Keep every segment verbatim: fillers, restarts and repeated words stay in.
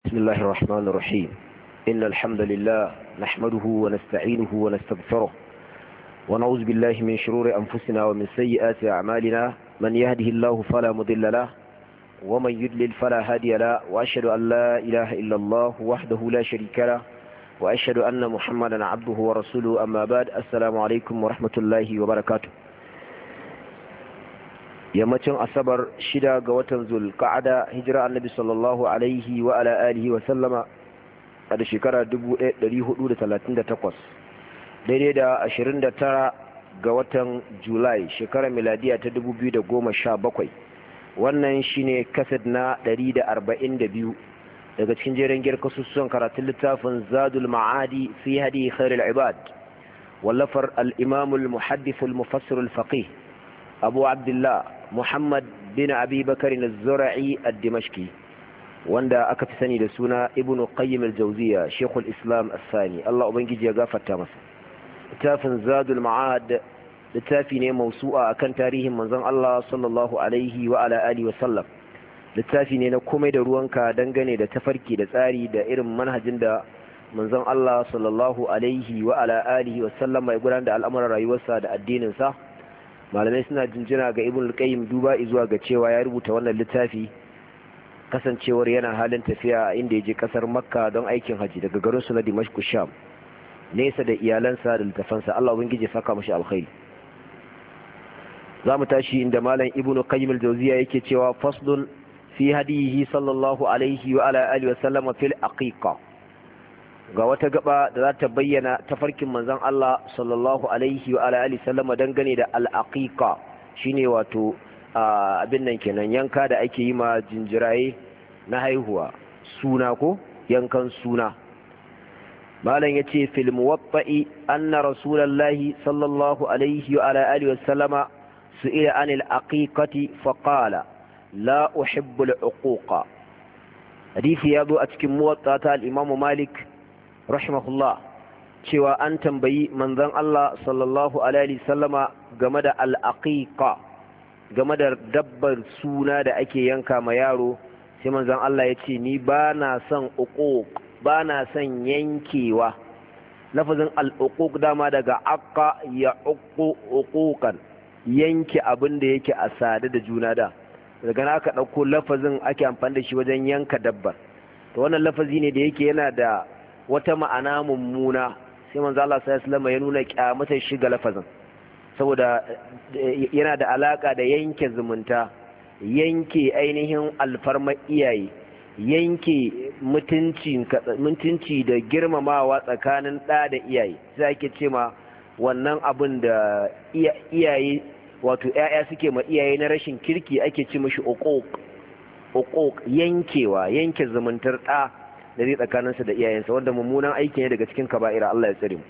بسم الله الرحمن الرحيم إن الحمد لله نحمده ونستعينه ونستغفره ونعوذ بالله من شرور أنفسنا ومن سيئات أعمالنا من يهده الله فلا مضل له ومن يضلل فلا هادي له وأشهد أن لا إله إلا الله وحده لا شريك له وأشهد أن محمدا عبده ورسوله أما بعد السلام عليكم ورحمة الله وبركاته. yammacin asabar shida ga watan zulqa'ada hijira annabi sallallahu alaihi wa ala alihi wa sallama a da shekara dubu ɗaya da ɗari hudu da talatin da takwas daidai da ashirin da tara ga watan julai shekarar miladiya ta dubu biyu da goma sha bakwai. Wannan shine kaset na ɗari da arba'in da biyu daga cikin jerin girkasusuwan karatun littafin zadul ma'adi fi hadi khairul ibad wallafar al-imamul muhaddithul mufassirul faqih abu abdullah Muhammad bin Abi Bakar az-Zura'i ad-Dimashqi wanda aka fi sani da suna Ibn Qayyim al-Jawziyya Sheikhul Islam as-Sani Allah ubangiji ya gafarta masa. Littafin Zadul Ma'ad littafi ne mausu'a akan tarihin manzon Allah sallallahu alaihi wa ala alihi wa sallam. Littafi ne na komai da ruwanka dangane da tafarki da tsari da irin manhajin da manzon Allah sallallahu alaihi wa ala alihi wa sallam ya gudanar da al'amuran rayuwarsa da addinin sa. Malamai suna jinjina ga Ibn al-Qayyim duba zuwa ga cewa ya rubuta wannan littafi kasancewar yana halin tafiya inda ya je kasar Makka don aikin haji daga garin su na Dimashq Sham nesa da iyalansa da littafansa. Allah ubangiji saka mashi alkhairi. Zamu tashi inda malam Ibn Qayyim al-Jawziyya yake cewa faslun fi hadihi sallallahu alaihi wa ala alihi wa sallam fil aqiqa. Ga wata gaba da za ta bayyana tafarkin manzon Allah sallallahu alaihi wa alihi sallama dangane da al-aqiqa shine wato abin nan kenan yanka da ake yi ma jinjiraye na haihuwa suna ko yankan suna. Malam yace fil muwatta'i anna rasulullahi sallallahu alaihi wa alihi sallama su'ila anil aqiqati fa qala la uhibbu al-uquqa. Hadisi ya zo a cikin muwatta ta al-Imam Malik rahimahullah cewa an tambayi manzon Allah sallallahu alaihi sallama game da al'aqiqa game da dabbar suna da ake yanka ma yaro, sai manzon Allah ya ce ni ba na son uquq ba na son yankewa. Lafazin al'uquq dama daga aqqa ya uqu uquqan yanke abin da yake a sade da juna da daga na aka dauko lafazin ake amfani da shi wajen yanka dabbar. To wannan lafazi ne da yake yana da wata ma'ana mummuna, sai manzo Allah sallallahu alaihi wasallam ya nuna kyamatar shi ga lafazin saboda yana da alaka da yanke zumunta, yanke ainihin alfarma iyaye, yanke mutunci mutunci da girmamawa tsakanin ɗa da iyaye. Sai ake ce ma wannan abin da iyaye wato ƴaƴa suke ma iyaye na rashin kirki ake ce mishi uquq uquq yankewa, yanke zumuntar ɗa da zai tsakaninsa da iyayensa, wanda mummunan aiki ne daga cikin kaba'ira. Allah ya tsare mu.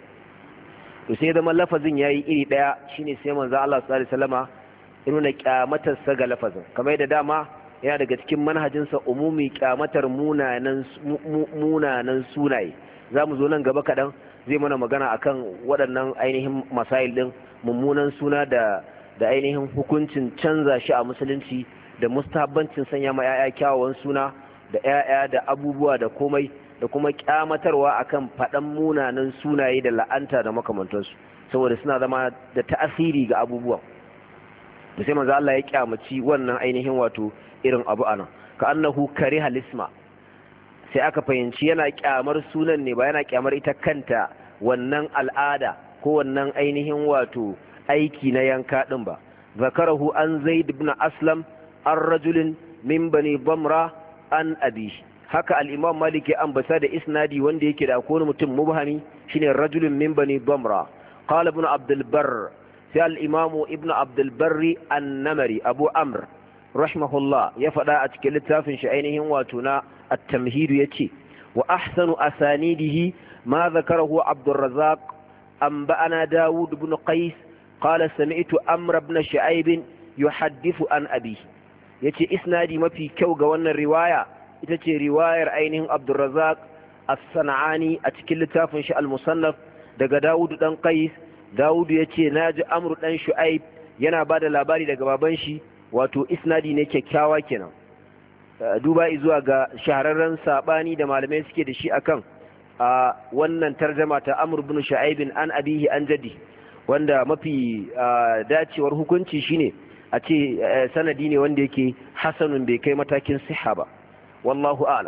To sai zama lafazin yayi iri daya, shine sai manzo Allah sallallahu alaihi wasallama ya nuna kyamatar sa ga lafazin, kamar yadda dama yana daga cikin manhajin sa umumi kyamatar munanan munanan sunaye. Zamu zo nan gaba kadan zai mana magana akan waɗannan ainihin masail din mummunan suna da da ainihin hukuncin canza shi a musulunci da mustahabbancin sanya ma yaya kyawawan suna da ‘ya'ya da abubuwa da komai da kuma kyamatarwa akan faɗan munanan sunaye da la'anta da makamantansu saboda suna zama da ta'asiri ga abubuwan. Da sai manzo Allah ya kyamaci wannan ainihin wato irin abu anan ka annahu kariha lisma, sai aka fahimci yana kyamar sunan ne ba yana kyamar ita kanta wannan al'ada ko wannan ainihin wato aiki na yanka din ba. Zakarahu an Zaid ibn Aslam an rajulin min bani Bamra an abi. Haka al-Imam Malik ya ambata da isnadi wanda yake da akwai mutum mubhami shine rajulun min bani Bamra. Qala ibn Abdul Barr, sai al-Imam ibn Abdul Barr an-Namari Abu Amr rahimahullah ya fada a cikin littafin shi ainihin wato na at-Tamhid yace wa ahsanu asanidihi ma zakarahu Abdul Razzaq anba'ana Dawud ibn Qais qala sami'tu Amr ibn Shu'aib yuhaddithu an abi. yace isnadi mafi kyau ga wannan riwaya ita ce riwayar ainihin Abdurrazzaq as-San'ani a cikin littafin shi al-Musannaf daga Dawud dan Qais. Dawud yace naji Amr dan Shu'aib yana bada labari daga baban shi, wato isnadi ne kyakkyawa kenan. duba zuwa ga shahararren sabani da malamai suke da shi akan a wannan tarjama ta Amr ibn Shu'aib an abihi an jaddi, wanda mafi dacewar hukunci shine a ce sanadi ne wanda yake hasanun bai kai matakin sihha ba, wallahu a'lam.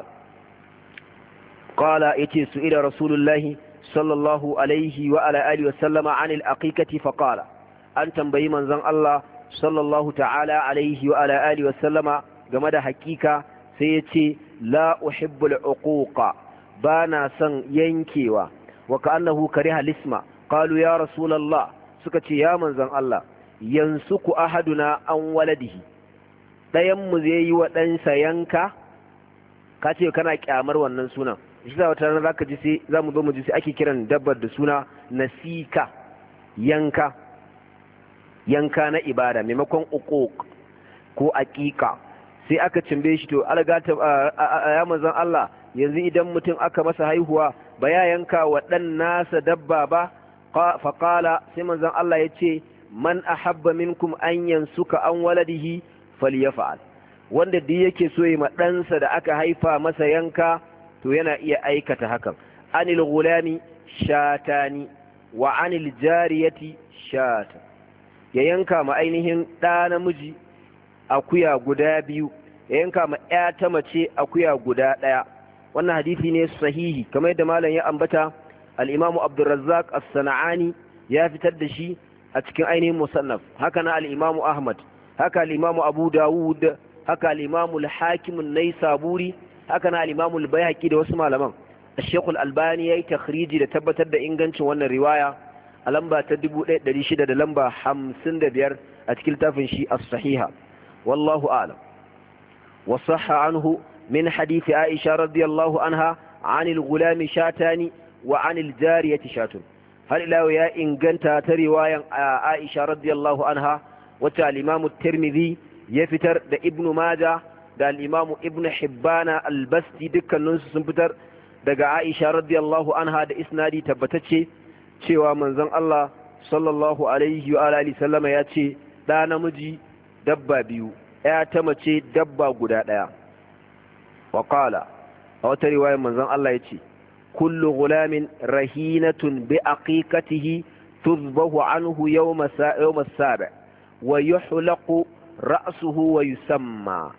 qala yace su ila rasulullahi sallallahu alaihi wa ala alihi wa sallama anil aqiqati fa qala, an tambayi manzon Allah sallallahu ta'ala alaihi wa ala alihi wa sallama game da hakika, sai yace la uhibbul uquqa, bana son yankewa. wa ka'annahu kariha lisma, qalu ya rasulullah, suka ce ya manzon Allah, yansuku ahaduna an waladihi, dayan mu zai yi wa ɗansa yanka, ka ce kana kyamar wannan sunan. shi za wata rana zaka ji sai zamu zo mu ji sai ake kiran dabbar da suna nasika, yanka yanka na ibada maimakon uquq ko aqiqa. sai aka cimbe shi, to algata ya manzon Allah, yanzu idan mutum aka masa haihuwa ba ya yanka wa dan nasa dabba ba? fa qala, sai manzon Allah yace man ahabba minkum an yansuka an waladihi falyaf'al, wanda duk yake so yi ma ɗansa da aka haifa masa yanka to yana iya aikata hakan. anil gulami shatani wa anil jariyati shata, ya yanka ma ainihin ɗa namiji akuya guda biyu, ya yanka ma ƴa ta mace akuya guda ɗaya. wannan hadisi ne sahihi kamar yadda malam ya ambata. al-imamu Abdurrazzaq as-Sana'ani ya fitar da shi a cikin ainihin musannaf, haka na al-imamu Ahmad, haka al-imamu Abu Dawud, haka al-imamu al-Hakim an-Naisaburi, haka na al-imamu al-Baihaqi da wasu malaman. Sheikh al-Albani yayi takhriji da tabbatar da ingancin wannan riwaya a lamba ta dubu ɗaya da ɗari shida da lamba hamsin da biyar a cikin littafin shi as-Sahiha, wallahu a'lam. wa sahha anhu min hadisi Aisha radiyallahu anha anil gulami shatani wa anil jariyati shatun, har ila ya inganta ta riwayan Aisha radiyallahu anha wacce al-imamu Tirmidhi ya fitar da Ibn Majah da al-imamu Ibn Hibbana al-Basti, dukkaninsu sun fitar daga Aisha radiyallahu anha da isnadi tabbatacce cewa manzon Allah sallallahu alaihi wa alihi sallama ya ce da namiji dabba biyu, ya ta mace dabba guda daya. wa qala, a wata riwayar manzon Allah ya ce kullu gulamin rahinatun bi aqiqatihi tuzbahu anhu yawma yawma as-sabi' wa yuhlaqu ra'suhu wa yusamma.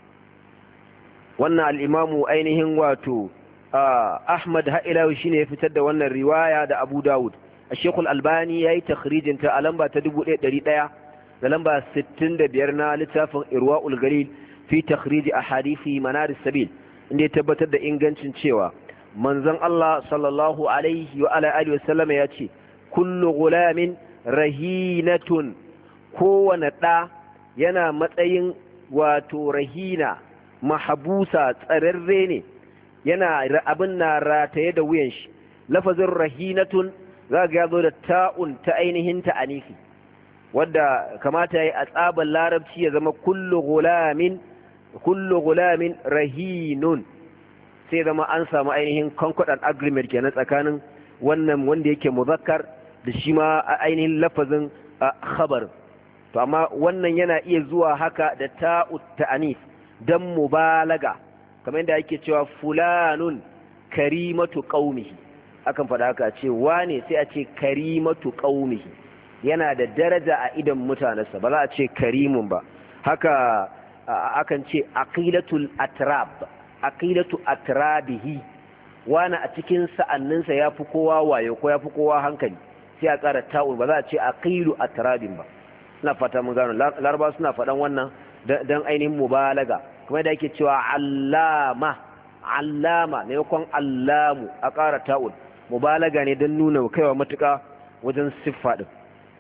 wannan al-imamu ainihin wato Ahmad Ha'ilawi shine ya fitar da wannan riwaya da Abu Dawud. Sheikh al-Albani yayi takhrijin ta a lamba ta dubu ɗaya da ɗari ɗaya da lamba sittin da biyar na littafin Irwaul Galil fi takhrij ahadithi Manar as-Sabil, inda ya tabbatar da ingancin cewa manzon Allah sallallahu alaihi wa ala alihi wa sallama ya ce kullu gulamin rahinatun, kowane ɗa yana matsayin wato rahina, mahabusa, tsararre ne, yana abin na rataye da wuyan shi. lafazin rahinatun za ga yazo da ta'un ta ainihin ta anifi, wadda kamata yayi a tsaban larabci ya zama kullu gulamin kullu gulamin rahinun, sai zama an samu ainihin concord agreement kenan tsakanin wannan wanda yake muzakkar da shi ma ainihin lafazin khabar. to amma wannan yana iya zuwa haka da ta'ut ta'anif dan mubalaga, kamar yadda ake cewa fulanun karimatu qaumihi, akan faɗa haka ce wane sai a ce karimatu qaumihi, yana da daraja a idan mutanensa, ba za a ce karimun ba. haka akan ce aqilatul atrab, aqilatu atrabihi, wani a cikin sa'anninsa yafi kowa wayo ko yafi kowa hankali, sai a ƙara ta'un, ba za a ce aqilu atrabin ba. ina fata mun gano laraba suna faɗan wannan dan ainihin mubalaga, kuma da yake cewa allama allama ne kon allamu a ƙara ta'un, mubalaga ne don nuna kaiwa matuƙa wajen siffa din.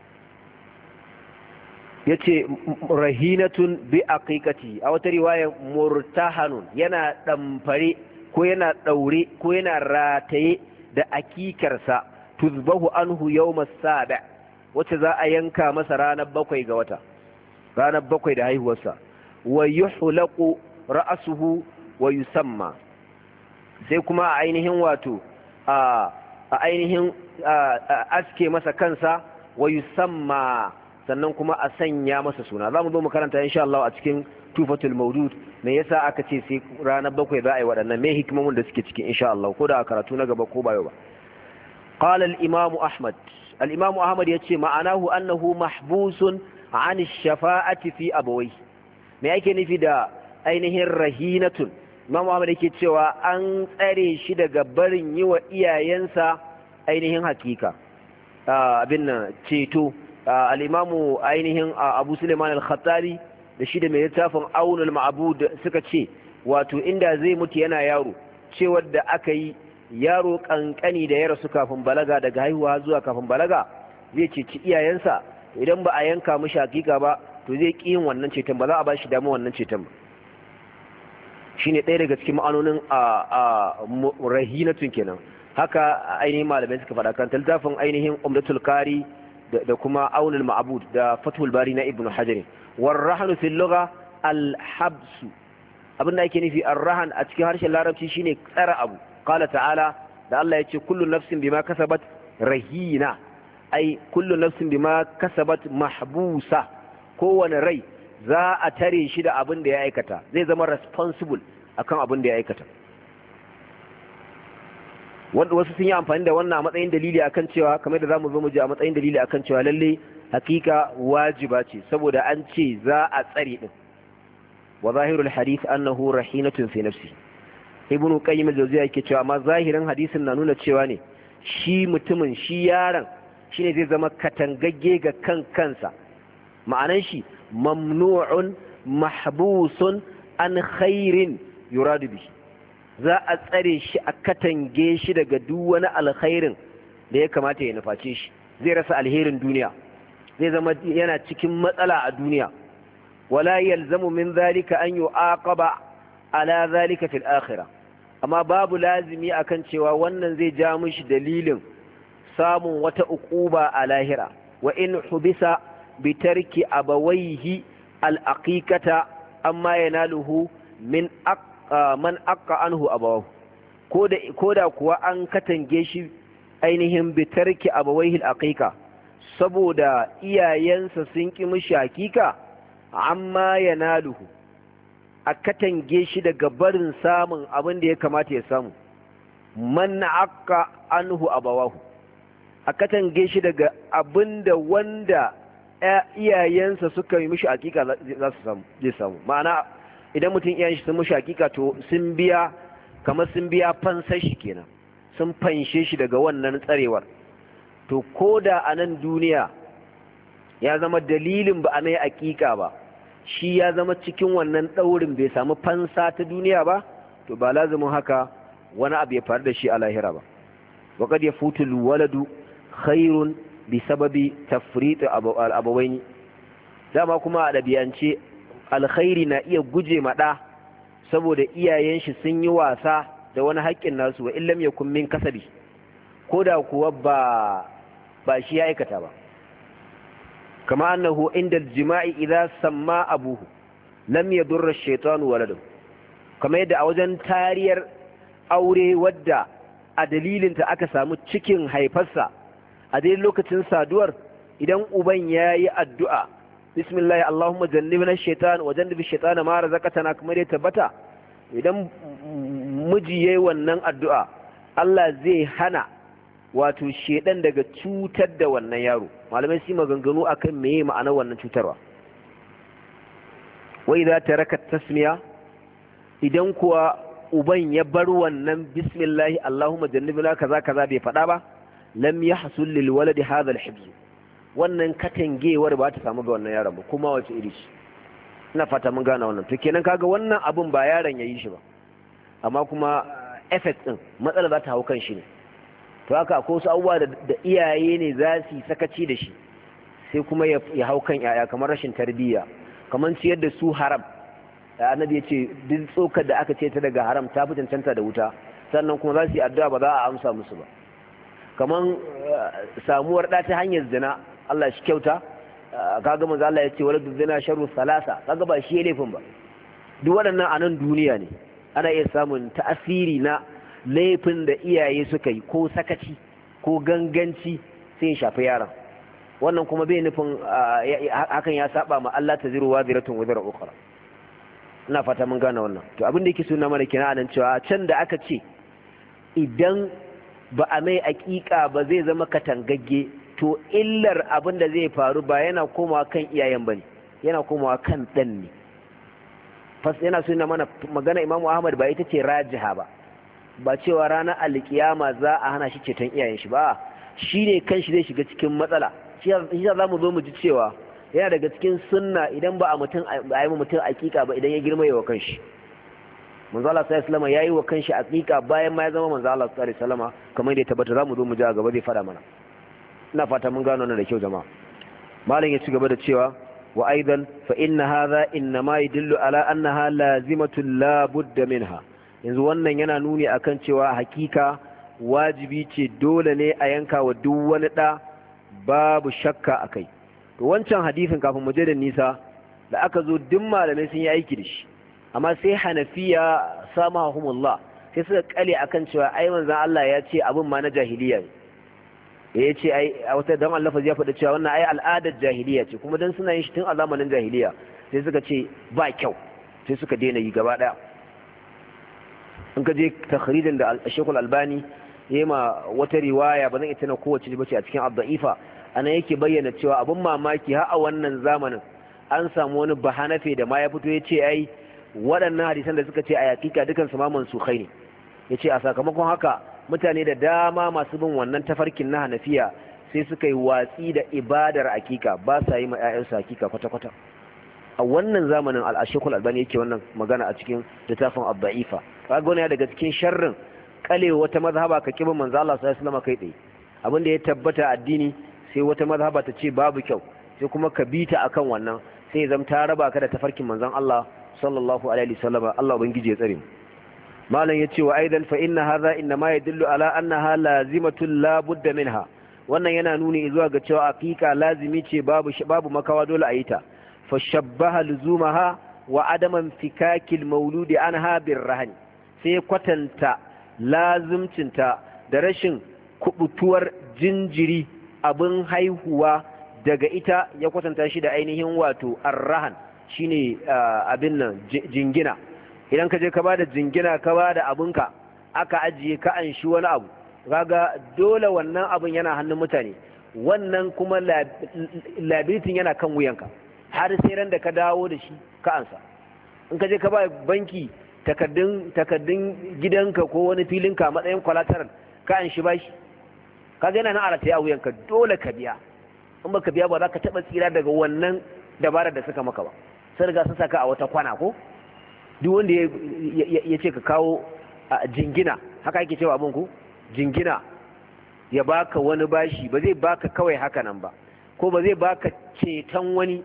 yace rahinatun bi aqiqati, a wata riwaya murtahanun, yana damfare ko yana daure ko yana rataye da akikarsa, tuzbahu anhu yawm as-sabi', wacce za a yanka masa ranar bakwai ga wata, ranar bakwai da haihuwarsa. wa yuhlaqu ra'suhu wa yusamma, sai kuma a ainihin wato a ainihin aske masa kansa, wa yusamma, sannan kuma a sanya masa suna. Za mu zo mu karanta insha Allah a cikin tufatul maudud me yasa aka ce sai ranar bakwai za a yi waɗannan me hikimomin da suke cikin insha Allah ko da a karatu na gaba ko ba yau ba. qala al-imam ahmad al-imam ahmad yace ma'anahu annahu mahbusun an ash-shafa'ati fi abawai. me yake nufi da ainihin rahinatun? imam ahmad yake cewa an tsare shi daga barin yi wa iyayensa ainihin hakika abin nan ceto. al-imamu ainihin abu suleiman al-khattabi da shi da mai littafin aunul ma'bud suka ce wato inda zai mutu yana yaro cewar da aka yi yaro kankani da ya rasu kafin balaga daga haihuwa zuwa kafin balaga zai ceci iyayensa, idan ba a yanka mishi hakika ba to zai ƙi yin wannan ceton, ba za a ba shi damar wannan ceton ba. shine ɗaya daga cikin ma'anonin a rahinatun kenan. haka ainihin malamai suka faɗa kan littafin ainihin umdatul qari da kuma aunul ma'bud da fathul bari na ibnu hajar. warrahanu fil lugha al habsu, abin da ake nufi arrahan a cikin harshen larabci shine tsara abu. qala ta'ala, da Allah yace kullu nafsin bima kasabat rahina, ai kullu nafsin bima kasabat mahbusa, kowane rai za a tare shi da abin da ya aikata, zai zama responsible akan abin da ya aikata. wanda wasu sun yi amfani da wannan a matsayin dalili akan cewa, kamar da zamu zo mu ji a matsayin dalili akan cewa lalle hakika wajiba ce saboda an ce za a tsare din. wa zahirul hadith annahu rahinatun fi nafsi. ibnu qayyim al-jawziyya yake cewa amma zahirin hadisin na nuna cewa ne shi mutumin shi yaron shine zai zama katangagge ga kan kansa. ma'anan shi mamnu'un mahbusun an khairin yuradu bihi, za a tsare shi a katange shi daga duk wani alkhairin da ya kamata ya nuface shi. zai rasa alherin duniya, zai zama yana cikin matsala a duniya. wala yalzamu min zalika an yu'aqaba ala zalika fil akhirah, amma babu lazimi akan cewa wannan zai ja mishi dalilin samun wata uquba a lahira. wa in hubisa bi tarki abawaihi al-aqiqata amma yanaluhu min man aqqa anhu abawahu, koda koda kuwa an katange shi ainihin bi tarki abawaihi al-aqiqa saboda iyayensa sun ki mishi hakika, amma yanaluhu a katange shi daga barin samun abin da ya kamata ya samu. man aqqa anhu abawahu, a katange shi daga abin da wanda iyayensa suka yi mishi hakika za su samu zai samu. ma'ana idan mutum iyayen shi sun mishi hakika to sun biya kamar sun biya fansar shi kenan, sun fanshe shi daga wannan tsarewar. to ko da a nan duniya ya zama dalilin ba a mai hakika ba, shi ya zama cikin wannan daurin bai samu fansa ta duniya ba, to ba lazimin haka wani abu ya faru da shi a lahira ba. waqad yafutu alwaladu khairun bi sababi tafrit al-abawaini, dama kuma a ɗabi'ance alkhairi na iya guje maɗa saboda iyayen shi sun yi wasa da wani haƙƙin nasu, wa illam yakun min kasabi, ko da kuwa ba ba shi ya aikata ba. kama annahu inda al-jima'i idza samma abuhu lam yadurra ash-shaytanu waladahu, kama yadda a wajen tariyar aure wadda a dalilinta aka samu cikin haifarsa a dai lokacin saduwar, idan uban yayi addu'a bismillah Allahumma jannibna ash-shaytan wa jannibi ash-shaytana ma razaqtana, kuma dai tabbata idan miji yayi wannan addu'a Allah zai hana wato shedan daga cutar da wannan yaro. malamai su maganganu akan meye ma'anar wannan cutarwa. wa idza taraka tasmiya, idan kuwa uban ya bar wannan bismillah Allahumma jannibna kaza kaza bai faɗa ba, lam yahsul lil waladi hadha al-hibz, wannan katangewar ba ta samu ga wannan yaron ba, kuma wace iri shi. ina fata mun gane wannan. to kenan kaga wannan abun ba yaron yayi shi ba, amma kuma effect din matsala za ta hau kan shi ne. to haka akwai wasu abubuwa da iyaye ne za su sakaci da shi sai kuma ya hau kan yaya, kamar rashin tarbiyya, kamar ciyar da su haram. annabi ya ce duk tsokar da aka ce ta daga haram ta fi cancanta da wuta, sannan kuma za su yi addu'a ba za a amsa musu ba. kamar samuwar ɗa ta hanyar zina, Allah shi kyauta, kaga manzo Allah ya ce wala zina sharru salasa, kaga ba shi laifin ba. duk waɗannan a nan duniya ne ana iya samun ta'asiri na laifin da iyaye suka yi, ko sakaci ko ganganci sai ya shafi yaron. wannan kuma bai nufin hakan ya saba ma Allah taziru waziratun wazira ukhra. ina fata mun gane wannan. To abin da yake suna mana kina anan cewa can da aka ce idan ba a mai aƙiƙa ba zai zama katangagge, to illar abin da zai faru ba yana komawa kan iyayen bane, yana komawa kan dan ne. Fas yana suna mana magana Imam Ahmad ba ita ce rajiha ba, ba cewa ranar alkiyama za a hana shi ceton iyayen shi ba, shi ne kanshi zai shiga cikin matsala. Shi za mu zo mu ji cewa yana daga cikin sunna idan ba a mutum a yi mutum aƙiƙa ba idan ya girma yawa kanshi. manzo Allah sallallahu alaihi wasallam yayi wa kanshi aqiqa bayan ma ya zama manzo Allah sallallahu alaihi wasallam kamar da ya tabbata zamu zo mu ji a gaba zai fada mana. ina fata mun gano wannan da kyau jama'a. malam ya ci gaba da cewa wa aidan fa inna hadha inma yadullu ala annaha lazimatu la budda minha. yanzu wannan yana nuni akan cewa hakika wajibi ce, dole ne a yanka wa duk wani da, babu shakka akai. to wancan hadisin kafin mu je da nisa da aka zo duk malamai sun yi aiki da shi, amma sai Hanafiya samahumullah sai suka kale akan cewa ai manzon Allah ya ce abin ma na jahiliya ne. ya ce ai a wata dan Allah ya faɗa cewa wannan ai al'adar jahiliya ce, kuma dan suna yin shi tun a zamanin jahiliya sai suka ce ba kyau, sai suka daina yi gaba daya. in ka je takhrijin da Sheikh Al-Albani yayi ma wata riwaya ba zan ita na kowace bace a cikin Ad-Da'ifa, ana yake bayyana cewa abin mamaki har a wannan zamanin an samu wani bahanafe da ma ya fito ya ce ai waɗannan hadisan da suka ce a hakika dukansu ma mansukhai ne. ya ce a sakamakon haka mutane da dama masu bin wannan tafarkin na Hanafiya sai suka yi watsi da ibadar hakika, ba sa yi ma 'ya'yansu hakika kwata-kwata. a wannan zamanin al-Ashekul Albani yake wannan magana a cikin littafin Ad-Da'ifa. kaga wani daga cikin sharrin kalewa wata mazhaba ka kiban manzo Allah sallallahu alaihi wasallam kai tsaye. abin da ya tabbata addini sai wata mazhaba ta ce babu kyau, sai kuma ka bita akan wannan, sai zam ta raba ka da tafarkin manzon Allah sallallahu alaihi wasallam. Allah ubangiji ya tsare mu. malam yace wa aidan fa inna hadha inma yadullu ala annaha lazimatun la budda minha. wannan yana nuni zuwa ga cewa hakika lazimi ce, babu babu makawa, dole a yi ta. fa shabbaha luzumaha wa adaman fikakil mauludi anha birrahani. sai kwatanta lazimcinta da rashin kubutuwar jinjiri abin haihuwa daga ita, ya kwatanta shi da ainihin wato arrahan, shine abin nan jingina. idan ka je ka bada jingina ka bada abinka aka ajiye ka an shi wani abu, kaga dole wannan abin yana hannun mutane, wannan kuma liability yana kan wuyanka har sai ran da ka dawo da shi ka ansa. in ka je ka ba banki takaddun takaddun gidanka ko wani filinka matsayin collateral ka an shi bashi, kaga yana nan a rataye a wuyanka, dole ka biya. in baka biya ba za ka taɓa tsira daga wannan dabarar da suka maka ba. sai riga sun saka a wata kwana ko duk wanda ya ce ka kawo jingina, haka yake cewa abin ku jingina, ya baka wani bashi, ba zai baka kawai haka nan ba, ko ba zai baka ceton wani.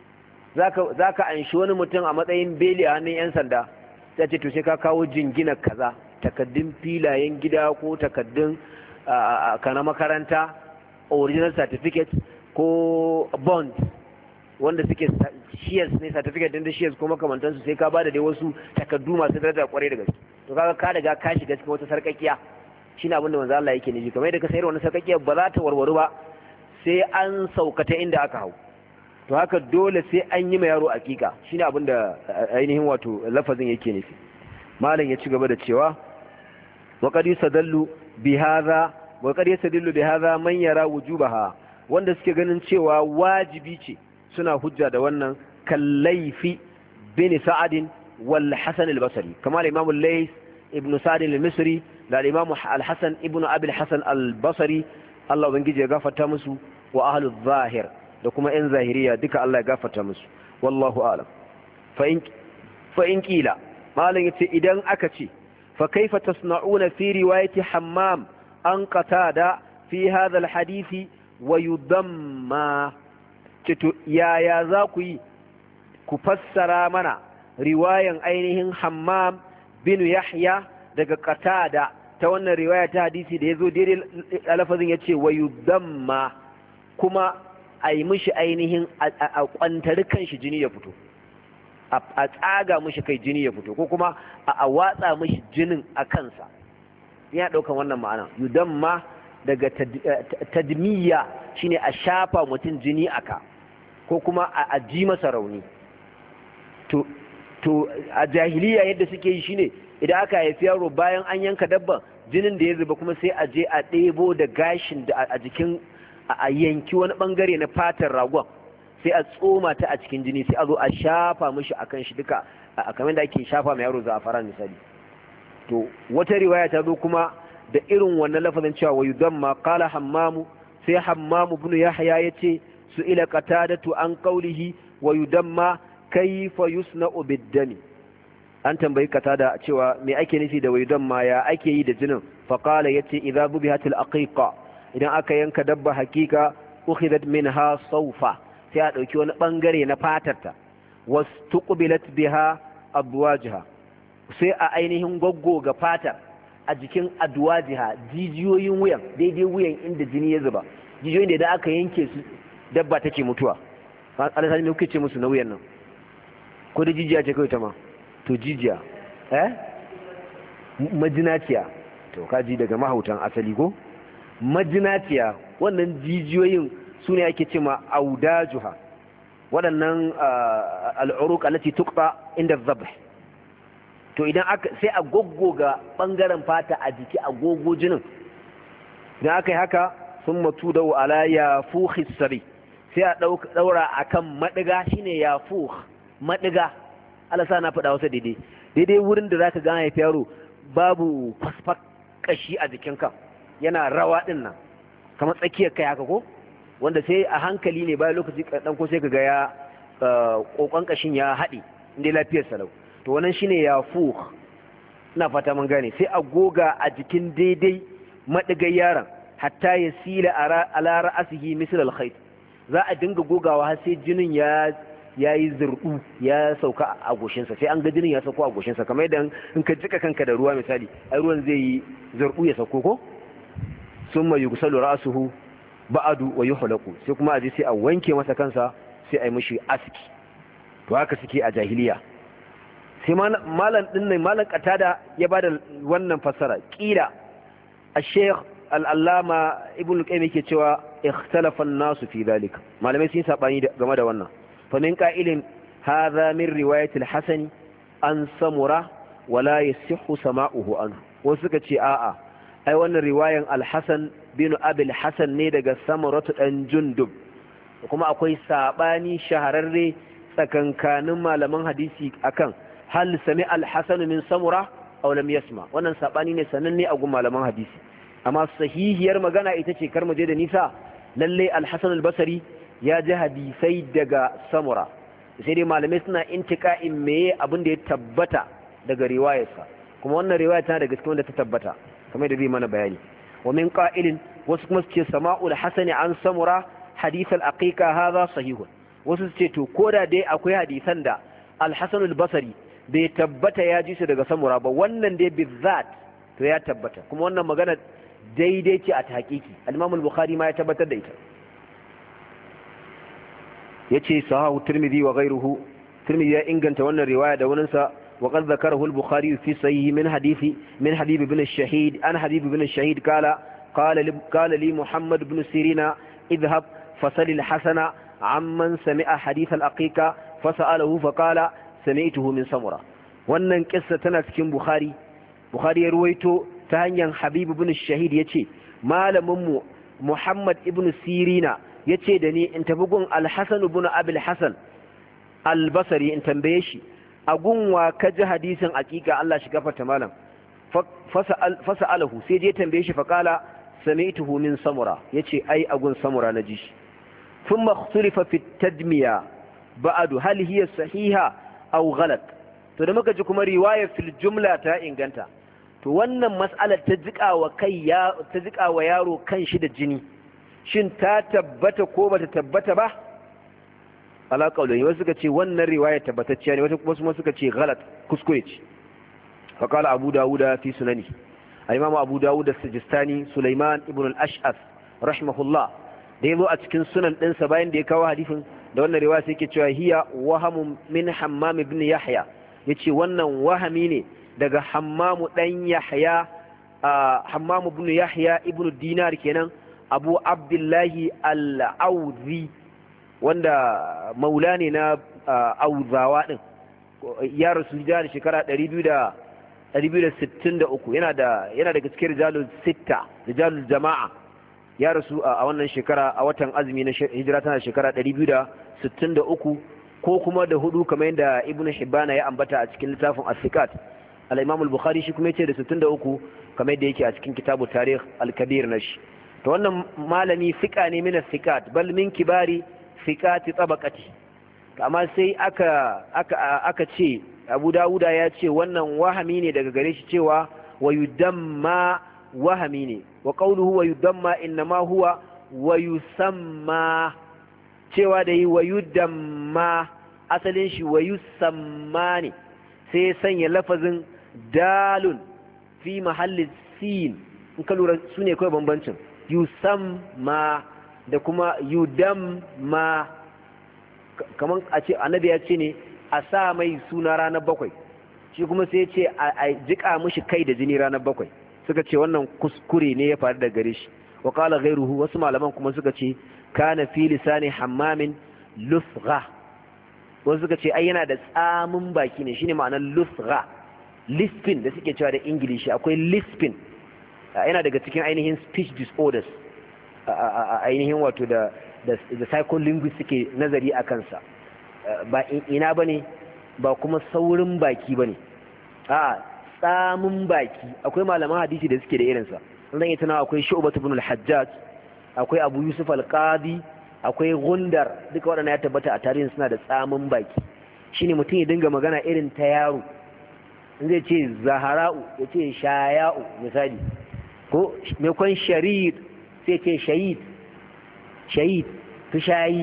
za ka anshi wani mutum a matsayin beli a hannun 'yan sanda, sai ce to sai ka kawo jingina kaza, takaddun filayen gida ko takaddun kana makaranta, original certificate ko bond wanda suke shares ne, certificate din da shares ko makamantansu, sai ka bada dai wasu takaddu masu daraja kwarai da gaske. to kaga ka daga ka shiga cikin wata sarkakiya. shine abin da manzo Allah yake nufi, kamar yadda ka sayar wani sarkakiya ba za ta warwaru ba sai an saukata inda aka hau. to haka dole sai an yi ma yaro hakika, shine abin da ainihin wato lafazin yake nufi. malam ya ci gaba da cewa wa qad yusadallu bi hadha wa qad yusadallu bi hadha man yara wujubaha, wanda suke ganin cewa wajibi ce suna hujja da wannan, kallaifi bin sa'adin wal hasan al-basri, kamar imam al-lays ibn sa'd al-misri da imam al-hasan ibn abi al-hasan al-basri, Allah ubangiji ya gafarta musu, wa ahlul zahir da kuma yan zahiriya duka Allah ya gafarta musu. wallahu a'lam. fa in fa in qila, malan yace idan aka ce fa kaifa tasna'una fi riwayati hammam an qatada fi hadha al-hadisi wa yudamma, cito yaya za ku yi ku fassara mana riwayan ainihin Hammam bin Yahya daga Qatada ta wannan riwaya ta hadisi da yazo daidai lafazin yace wa yudamma, kuma a yi mishi ainihin a kwantari kanshi jini ya fito, a tsaga mishi kai jini ya fito, ko kuma a watsa mishi jinin a kansa. yana daukan wannan ma'ana. Yudamma daga tadmiya shine a shafa mutum jini aka ko kuma a ji masa rauni to to a jahiliya yadda suke yi shine idan aka haifi yaro bayan an yanka dabba jinin da ya zuba kuma sai a je a ɗebo da gashin da a jikin a yanki wani bangare na fatar ragon sai a tsoma ta a cikin jini sai a zo a shafa mishi akan shi duka a kamar da ake shafa mai yaro za'afaran misali. To wata riwaya ta zo kuma da irin wannan lafazin cewa wa yudamma qala hammamu sai hammamu ibn yahya yace su ila qatadatu an qawlihi wa yudamma kayfa yusna'u bid-dami an tambayi qatada cewa me ake nufi da wa yudamma ya ake yi da jinin fa qala yace idza bubihatil aqiqa idan aka yanka dabba hakika ukhidat minha sawfa sai a dauki wani bangare na fatarta wastuqbilat biha abwajha sai a ainihin goggo ga fatar a jikin adwajiha jijiyoyin wuyan daidai wuyan inda jini ya zuba jijiyoyin da idan aka yanke su dabba take mutuwa Allah ne kuke ce musu na wuyan nan ko da jijiya ce kai ta ma to jijiya eh majinaciya to kaji daga mahautan asali ko majinaciya wannan jijiyoyin su ne ake ce ma audajuha waɗannan al'uruq allati tuqta inda dhabh to idan aka sai a goggoga bangaren fata a jiki a gogo jinin idan aka yi haka sun matu da ala yafuhi sabi sai a daura akan madiga shine yafuh madiga Allah sa na faɗa wasa daidai daidai wurin da zaka ga haifi yaro babu fasfak kashi a jikin ka yana rawa din nan kamar tsakiyar kai haka ko wanda sai a hankali ne bayan lokaci dan ko sai kaga ya kokon kashin ya haɗe inda lafiyar salau to wannan shine yafuh ina fata mun gane sai a goga a jikin daidai madigar yaron hatta ya sila ala ra'asihi misal al-khayt za a dinga gogawa har sai jinin ya yayi zurdu ya sauka a goshin sa sai an ga jinin ya sauko a goshin sa kamar idan in ka jika kanka da ruwa misali ai ruwan zai yi zurdu ya sauko ko summa yughsalu ra'suhu ba'du wa yuhlaqu sai kuma a je sai a wanke masa kansa sai ai mishi aski to haka suke a jahiliya sai malam din nan malam qatada ya bada wannan fassara kila al-sheikh al-allama ibn al-qayyim yake cewa ikhtalafa an-nasu fi dhalika malamai sun sabani game da wannan fa min qa'ilin hadha min riwayat al-hasan an samura wala yasihhu sama'uhu an wasu suka ce a'a ai wannan riwayan al-hasan bin abi al-hasan ne daga samuratu dan jundub kuma akwai sabani shahararre tsakankanin malaman hadisi akan hal sami al-hasan min samura aw lam yasma wannan sabani ne sananne a gun malaman hadisi amma sahihiyar magana ita ce kar mu je da nisa lalle al-hasan al-basri ya ji hadisai daga samura sai dai malamai suna intiqa'in meye abin da ya tabbata daga riwayarsa kuma wannan riwaya tana daga cikin wanda ta tabbata kamar da zai mana bayani wa min qa'ilin wasu kuma su ce sama'ul hasani an samura hadith al-aqiqa hadha sahihun wasu su ce to koda dai akwai hadisan da al-hasan al-basri bai tabbata ya ji su daga samura ba wannan dai bizzat to ya tabbata kuma wannan magana daidai ce a tahqiqi al-imam al-bukhari ma ya tabbatar da ita yace sahahu tirmidhi wa ghayruhu tirmidhi ya inganta wannan riwaya da wannan sa wa qad zakarahu al-bukhari fi sahih min hadithi min habib ibn ash-shahid an habib ibn ash-shahid qala qala li qala li muhammad ibn sirina idhhab fasal al-hasana amman sami'a hadith al-aqiqa fasalahu faqala sami'tuhu min samura wannan kissa tana cikin bukhari bukhari ya ruwaito ta hanyar habib ibn shahid yace malamin mu muhammad ibn sirina yace da ni in tafi gun al-hasan ibn abi al-hasan al-basri in tambaye shi a gun wa kaji hadisin aqiqa Allah shi gafarta malam fasa'alahu sai je tambaye shi faqala sami'tuhu min samura yace ai a gun samura naji shi thumma ikhtalafa fi at-tadmiya ba'du hal hiya sahiha aw ghalat to da muka ji kuma riwaya fil jumla ta inganta to wannan mas'alar ta jikawa kai ya ta jikawa yaro kan shi da jini shin ta tabbata ko bata tabbata ba ala qaulai wasu suka ce wannan riwaya tabbatacciya ne wasu kuma suka ce ghalat kuskure ce fa qala abu dawuda fi sunani al-imam abu dawud as-sijistani sulaiman ibn al-ash'ath rahimahullah da yazo a cikin sunan dinsa bayan da ya kawo hadisin da wannan riwaya sai yake cewa hiya wahamun min hammam ibn yahya yace wannan wahami ne daga hammam dan yahya hammam ibn yahya ibn dinar kenan abu abdullahi al-auzi wanda maula ne na auzawa din ya rasu da shekara ɗari biyu da sittin da uku yana da yana daga cikin rijalul sitta rijalul jama'a ya rasu a wannan shekara a watan azumi na hijira tana shekara ɗari biyu da sittin da uku ko kuma da hudu kamar yadda ibnu hibbana ya ambata a cikin littafin as-sikat al-imam al-bukhari shi kuma yace da sittin da uku kamar yadda yake a cikin kitabu tarikh al-kabir nashi to wannan malami fiqa ne min as-sikat bal min kibari fiqati tabaqati amma sai aka aka aka ce Abu Dawuda ya ce wannan wahami ne daga gare shi cewa wayudamma wahami ne wa qawluhu wayudamma inma huwa wayusamma cewa da yi wayudamma asalin shi wayusamma ne sai ya sanya lafazin dalun fi mahallin sin in ka lura su ne kawai bambancin yusamma da kuma yudamma kamar a ce annabi ya ce ne a sa mai suna ranar bakwai shi kuma sai ce a jika mishi kai da jini ranar bakwai suka ce wannan kuskure ne ya faru da gare shi wa qala ghayruhu wasu malaman kuma suka ce kana fi lisani hammamin lusgha wasu suka ce ai yana da tsamin baki ne shine ma'anar lusgha lisping da suke cewa da ingilishi akwai lisping yana daga cikin ainihin speech disorders ainihin wato da da psycholinguist suke nazari a kansa ba ina bane ba kuma saurin baki bane a tsamin baki akwai malaman hadisi da suke da irinsa zan yi tunawa akwai Shu'bah ibn al-Hajjaj akwai Abu Yusuf al-Qadi akwai Gundar duka waɗannan ya tabbata a tarihin suna da tsamin baki shine mutum ya dinga magana irin ta yaro in zai ce zahara'u ya ce shaya'u misali ko maimakon sharid sai ce shahid shahid tu shayi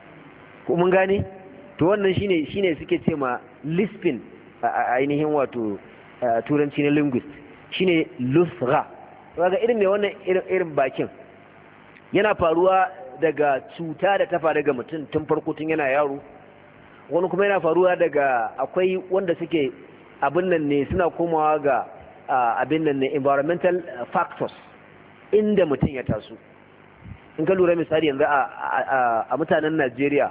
ko mun gane to wannan shine shine suke ce ma lisping a ainihin wato turanci na linguist shine lusgha kaga irin mai wannan irin irin bakin yana faruwa daga cuta da ta faru ga mutum tun farko tun yana yaro wani kuma yana faruwa daga akwai wanda suke abin nan ne suna komawa ga abin nan ne environmental factors inda mutum ya taso in ka lura misali yanzu a mutanen Najeriya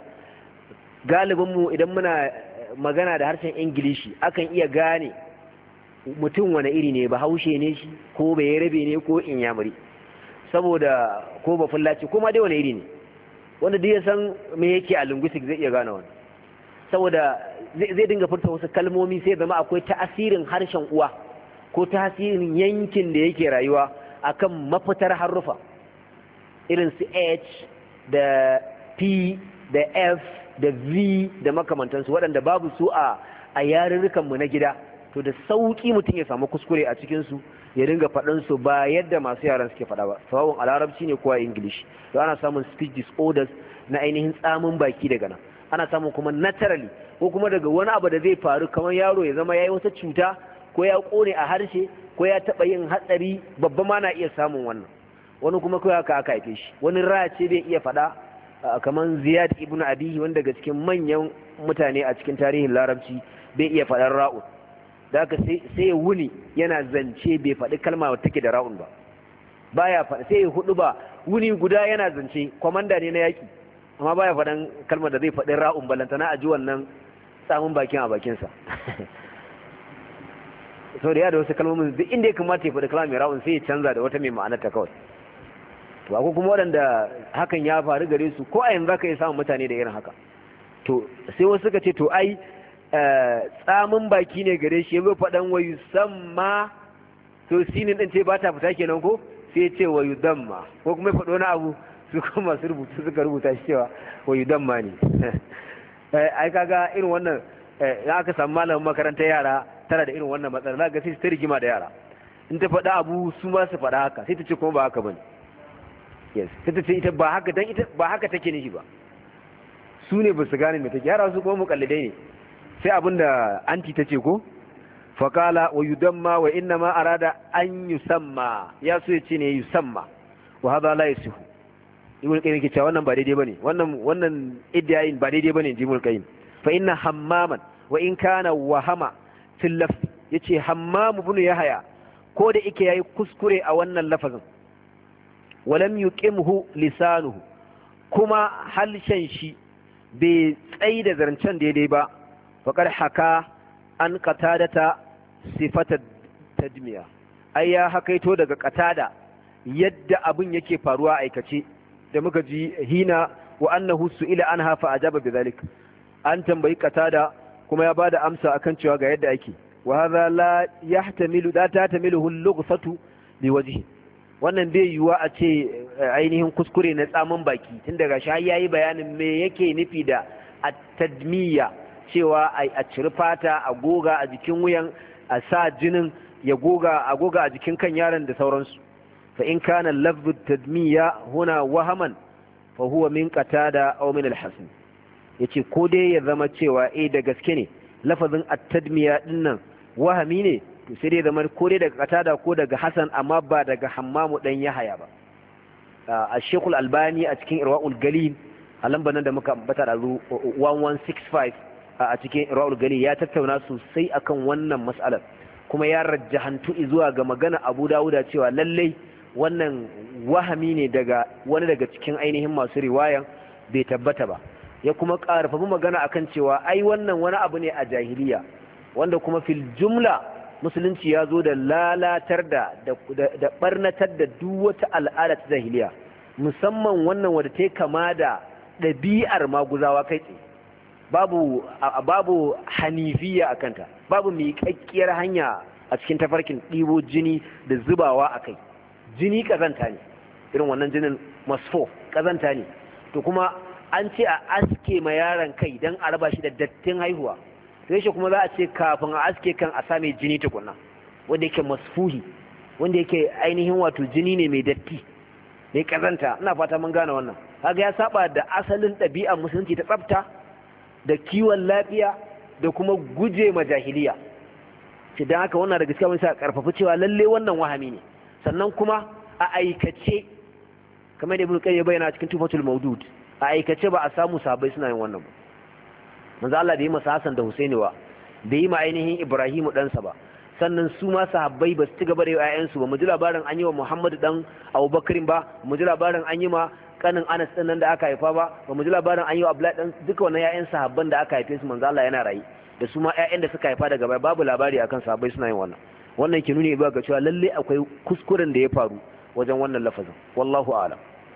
galibinmu idan muna magana da harshen Ingilishi akan iya gane mutum wani iri ne bahaushe ne shi ko bayarabe ne ko inyamuri saboda ko bafullaci ko ma dai wani iri ne wanda duk ya san me yake a linguistics zai iya gane wani saboda zai dinga furta wasu kalmomi sai zama akwai ta'asirin harshen uwa ko tasirin yankin da yake rayuwa akan mafitar harufa irin su H da P da F da V da makamantansu waɗanda babu su a a yarurrukanmu na gida to da sauƙi mutum ya samu kuskure a cikinsu ya dinga faɗansu ba yadda masu yaran suke faɗa ba sawa'un a larabci ne ko a English to ana samun speech disorders na ainihin tsamin baki daga nan ana samun kuma naturally ko kuma daga wani abu da zai faru kamar yaro ya zama ya yi wata cuta ko ya ƙone a harshe ko ya taɓa yin hatsari babba ma na iya samun wannan wani kuma kawai haka aka haife shi wani race bai iya faɗa kamar Ziyad ibn Abi wanda daga cikin manyan mutane a cikin tarihin larabci bai iya faɗar ra'un da haka sai ya wuni yana zance bai faɗi kalma wata take da ra'un ba baya faɗi sai ya hudu ba wuni guda yana zance komanda ne na yaki amma baya faɗan kalmar da zai faɗi ra'un balantana a ji wannan samun bakin a bakinsa sau da ya da wasu kalmomin duk inda ya kamata ya faɗi kalma mai ra'un sai ya canza da wata mai ma'anarta kawai to akwai kuma waɗanda hakan ya faru gare su ko a yanzu ka yi samun mutane da irin haka to sai wasu suka ce to ai tsamin baki ne gare shi yanzu faɗan wayu samma to sinin ɗin ce ba ta fita kenan ko sai ce wayu damma ko kuma faɗo na abu su kuma masu rubutu suka rubuta shi cewa wayu damma ne ai kaga irin wannan ya aka samu malamin makarantar yara tana da irin wannan matsala za ga sai ta rigima da yara in ta faɗa abu su ma su faɗa haka sai ta ce kuma ba haka bane yes sai ta ce ita ba haka dan ita ba haka take nishi ba su ne ba su gane me take yara su kuma mukallidai ne sai abinda anti ta ce ko faqala wa yudamma wa inna ma arada an yusamma ya so ya ce ne yusamma wa hada la yasihu ibn qayyim ke cewa wannan ba daidai bane wannan wannan iddiyayin ba daidai bane ibn qayyim fa inna hammaman wa in kana wahama fil lafz yace hammam ibn yahya ko da yake yayi kuskure a wannan lafazin walam yuqimhu lisanuhu kuma halshen shi bai tsayi da zancen daidai ba faqad haka an qatadata sifata tadmiya ai ya hakaito daga qatada yadda abin yake faruwa aikace da muka ji hina wa annahu su'ila anha fa ajaba bidhalik an tambayi qatada kuma ya bada amsa akan cewa ga yadda ake wa hadha la yahtamilu da ta tamilu al-lughfatu biwajhi wannan bai yiwuwa a ce ainihin kuskure na tsamin baki tun daga shi yayi bayanin me yake nufi da at-tadmiya cewa a ciri fata a goga a jikin wuyan a sa jinin ya goga a goga a jikin kan yaron da sauransu fa in kana lafzu tadmiya huna wahaman fa huwa min qatada aw min al-hasan yace ko dai ya zama cewa eh da gaske ne lafazin at-tadmiya dinnan wahami ne to sai dai zama ko dai daga qatada ko daga hasan amma ba daga hammamu dan yahaya ba al-shaykh al-albani a cikin irwaul galil a lambar nan da muka ambata da one one six five a cikin irwaul galil ya tattauna sosai akan wannan mas'alar kuma ya rajjahantu zuwa ga magana Abu Dawuda cewa lallai wannan wahami ne daga wani daga cikin ainihin masu riwayan bai tabbata ba ya kuma karfafa magana akan cewa ai wannan wani abu ne a jahiliya wanda kuma fil jumla musulunci ya zo da lalatar da da barnatar da duk wata al'ada ta jahiliya musamman wannan wadda ta kama da ɗabi'ar maguzawa kai tsaye babu babu hanifiya akanta babu miƙaƙƙiyar hanya a cikin tafarkin ɗibo jini da zubawa a kai jini ƙazanta ne irin wannan jinin masfo ƙazanta ne to kuma an ce a aske ma yaron kai don a raba shi da dattin haihuwa sai shi kuma za a ce kafin a aske kan a same jini tukunna wanda yake masfuhi wanda yake ainihin wato jini ne mai datti mai ƙazanta ina fata mun gane wannan kaga ya saba da asalin ɗabi'ar musulunci ta tsafta da kiwon lafiya da kuma guje ma jahiliya ce don haka wannan da gaskiya wani sa karfafa cewa lalle wannan wahami ne sannan kuma a aikace kamar da ibn qayyim ya bayyana cikin tufatul mawdud a aikace ba a samu sahabbai suna yin wannan ba manzo Allah da yi masa Hassan da Husaini wa da yi ma ainihin Ibrahim dan sa ba sannan su ma sahabbai ba su ci gaba da ƴaƴan su ba mu ji labarin an yi wa Muhammad dan Abubakar ba mu ji labarin an yi ma kanin Anas din nan da aka haifa ba ba mu ji labarin an yi wa Abdullahi dan duka wannan ƴaƴan sahabban da aka haife su manzo Allah yana rayi da su ma ƴaƴan da suka haifa daga baya babu labari akan sahabbai suna yin wannan wannan ke nuni ba ga cewa lalle akwai kuskuren da ya faru wajen wannan lafazin wallahu a'lam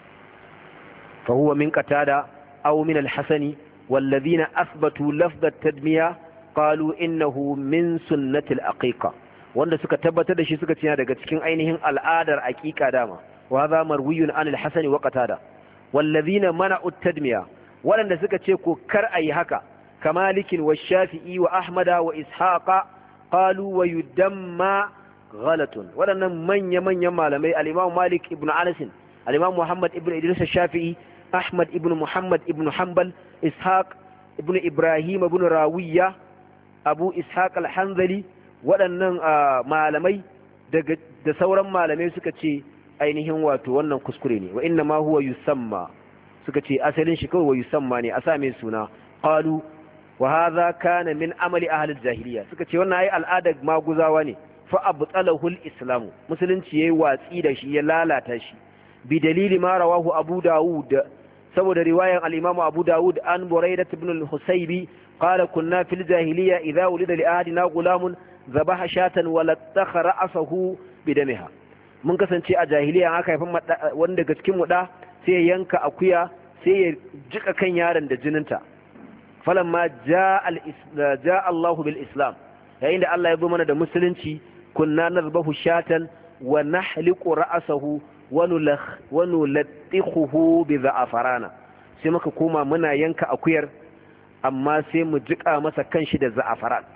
fa huwa min qatada aw min al-hasani walladhina athbatu lafz at-tadmiya qalu innahu min sunnati al-aqiqa wanda suka tabbatar da shi suka ce daga cikin ainihin al'adar aqiqa dama wa hadha marwiyun an al-hasani wa qatada walladhina mana'u at-tadmiya wanda suka ce ko kar ayi haka kamalikin wa shafi'i wa ahmada wa ishaqa qalu wa yudamma ghalatun wadannan manya manyan malamai al-imam malik ibn anas al-imam muhammad ibn idris ash-shafi'i ahmad ibn muhammad ibn hanbal ishaq ibn ibrahim ibn rawiya abu ishaq al-hanzali wadannan malamai daga da sauran malamai suka ce ainihin wato wannan kuskure ne wa inna ma huwa yusamma suka ce asalin shi kawai wa yusamma ne a sa mai suna qalu wa hadha kana min amali ahli al-jahiliya suka ce wannan ai al'adar maguzawa ne fa abtalahu al-islam musulunci yayi watsi da shi ya lalata shi bi dalili ma rawahu abu daud saboda riwayan al-imam abu daud an buraidah ibn al-husaybi qala kunna fil jahiliya idha wulida li ahadina gulamun dhabaha shatan wa latakha ra'sahu bidamiha mun kasance a jahiliya aka haifan wanda daga cikin mu da sai ya yanka akuya sai ya jika kan yaron da jininta falamma jaa Allahu bil Islam yayin da Allah ya zo mana da musulunci kunna nazbahu shatan wa nahliqu ra'sahu wa nulakh wa nulattikhuhu bi za'afarana sai muka koma muna yanka akuyar amma sai mu jika masa kanshi da za'afaran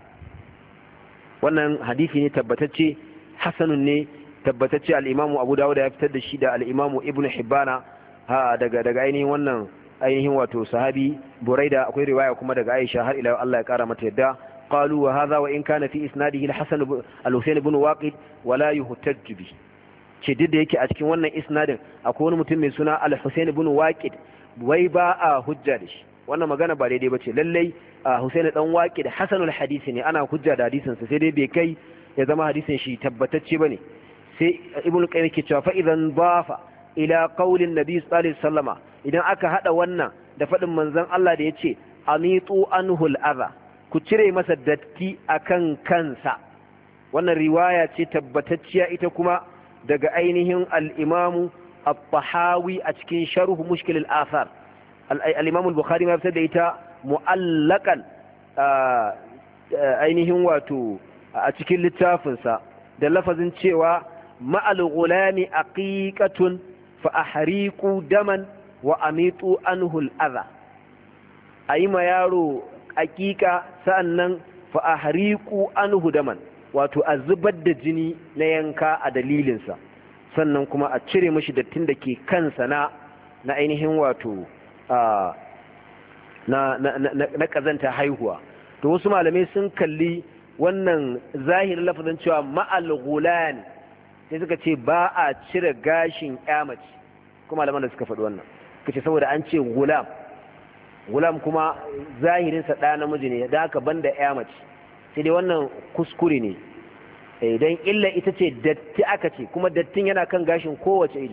wannan hadisi ne tabbatacce hasanun ne tabbatacce al-Imam Abu Dawud ya fitar da shi da al-Imam Ibn Hibbana ha daga daga ainihin wannan ainihin wato sahabi Buraida akwai riwaya kuma daga Aisha har ila Allah ya kara mata yadda qalu wa hadha wa in kana fi isnadihi al-Hasan al-Husayn ibn Waqid wala yuhtajj bi ce duk da yake a cikin wannan isnadin akwai wani mutum mai suna al-Husayn ibn Waqid wai ba a hujja da shi wannan magana ba daidai bace lallai Husayn dan Waqid hasanul hadisi ne ana hujja da hadisin sa sai dai bai kai ya zama hadisin shi tabbatacce bane sai Ibn Qayyim ke cewa fa idan bafa ila qaulin nabi sallallahu alaihi wasallama idan aka hada wannan da fadin manzon Allah da yace amitu anhul adha ku cire masa datti akan kansa. Wannan riwaya ce tabbatacciya ita kuma daga ainihin al-Imam at-Tahawi a cikin sharh Mushkil al-Athar. al-Imam al-Bukhari ma fitar da ita mu'allaqan ainihin wato a cikin littafinsa da lafazin cewa ma'al gulami aqiqatun fa ahriqu daman wa amitu anhu al-adha. Ayi ma yaro aqiqa sa'annan fa ahriqu anhu daman wato a zubar da jini na yanka a dalilinsa, sannan kuma a cire mashi dattin da ke kansa na na ainihin wato na na na kazanta haihuwa. To wasu malamai sun kalli wannan zahirin lafazin cewa ma'al gulani sai suka ce ba a cire gashin kyamaci, kuma malaman da suka faɗi wannan kace saboda an ce gulam gulam kuma zahirinsa ɗa namiji ne da haka banda kyamaci, sai dai wannan kuskure ne idan illa ita ce datti aka ce kuma dattin yana kan gashin kowace iri,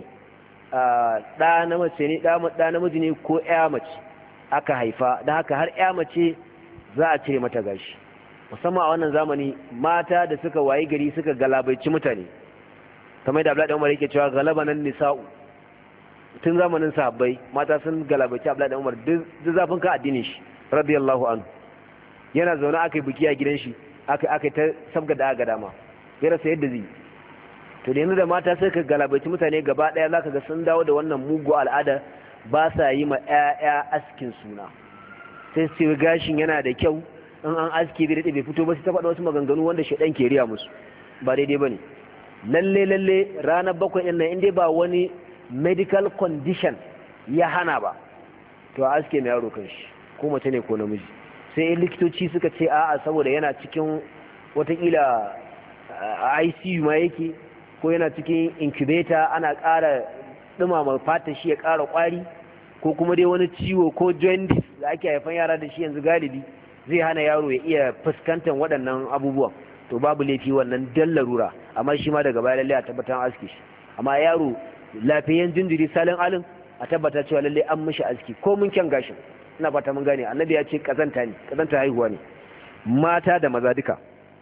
ɗa namiji ne ɗa namiji ne ko kyamaci aka haifa, da haka har kyamace za a cire mata gashi, musamman a wannan zamani mata da suka wayi gari suka galabaici mutane kamar da Abdullahi Umar yake cewa galabanan nisa'u. Tun zamanin sahabbai mata sun galabaici Abdullahi Umar duk zafin ka addinin shi radiyallahu anhu. Yana zaune aka yi biki a gidan shi aka aka ta sabga da aka dama ya rasa yadda zai. To da yanzu da mata suka galabaici mutane gaba daya zaka ga sun dawo da wannan mugu al'ada, ba sa yi ma ƴaƴa askin suna, sai su gashin yana da kyau in an aski bai daɗe bai fito ba su ta faɗa wasu maganganu wanda shaidan ke riya musu, ba daidai ba ne. Lalle lalle ranar bakwai ɗin nan inda ba wani medical condition ya hana ba to a aske mai yaro kan shi, ko mace ne ko namiji. Sai in likitoci suka ce a'a saboda yana cikin watakila I C U ma yake, ko yana cikin incubator ana ƙara ɗumama fata shi ya ƙara ƙwari, ko kuma dai wani ciwo ko jaundice da ake haifan yara da shi yanzu galibi zai hana yaro ya iya fuskantar waɗannan abubuwan, to babu laifi wannan dan larura, amma shi ma daga baya lalle a tabbatar an aski shi. Amma yaro lafiyan jinjiri salin alin a tabbata cewa lalle an mishi aski ko mun kyan gashin. Ina fata mun gane, annabi ya ce kazanta ne, kazanta haihuwa ne, mata da maza duka.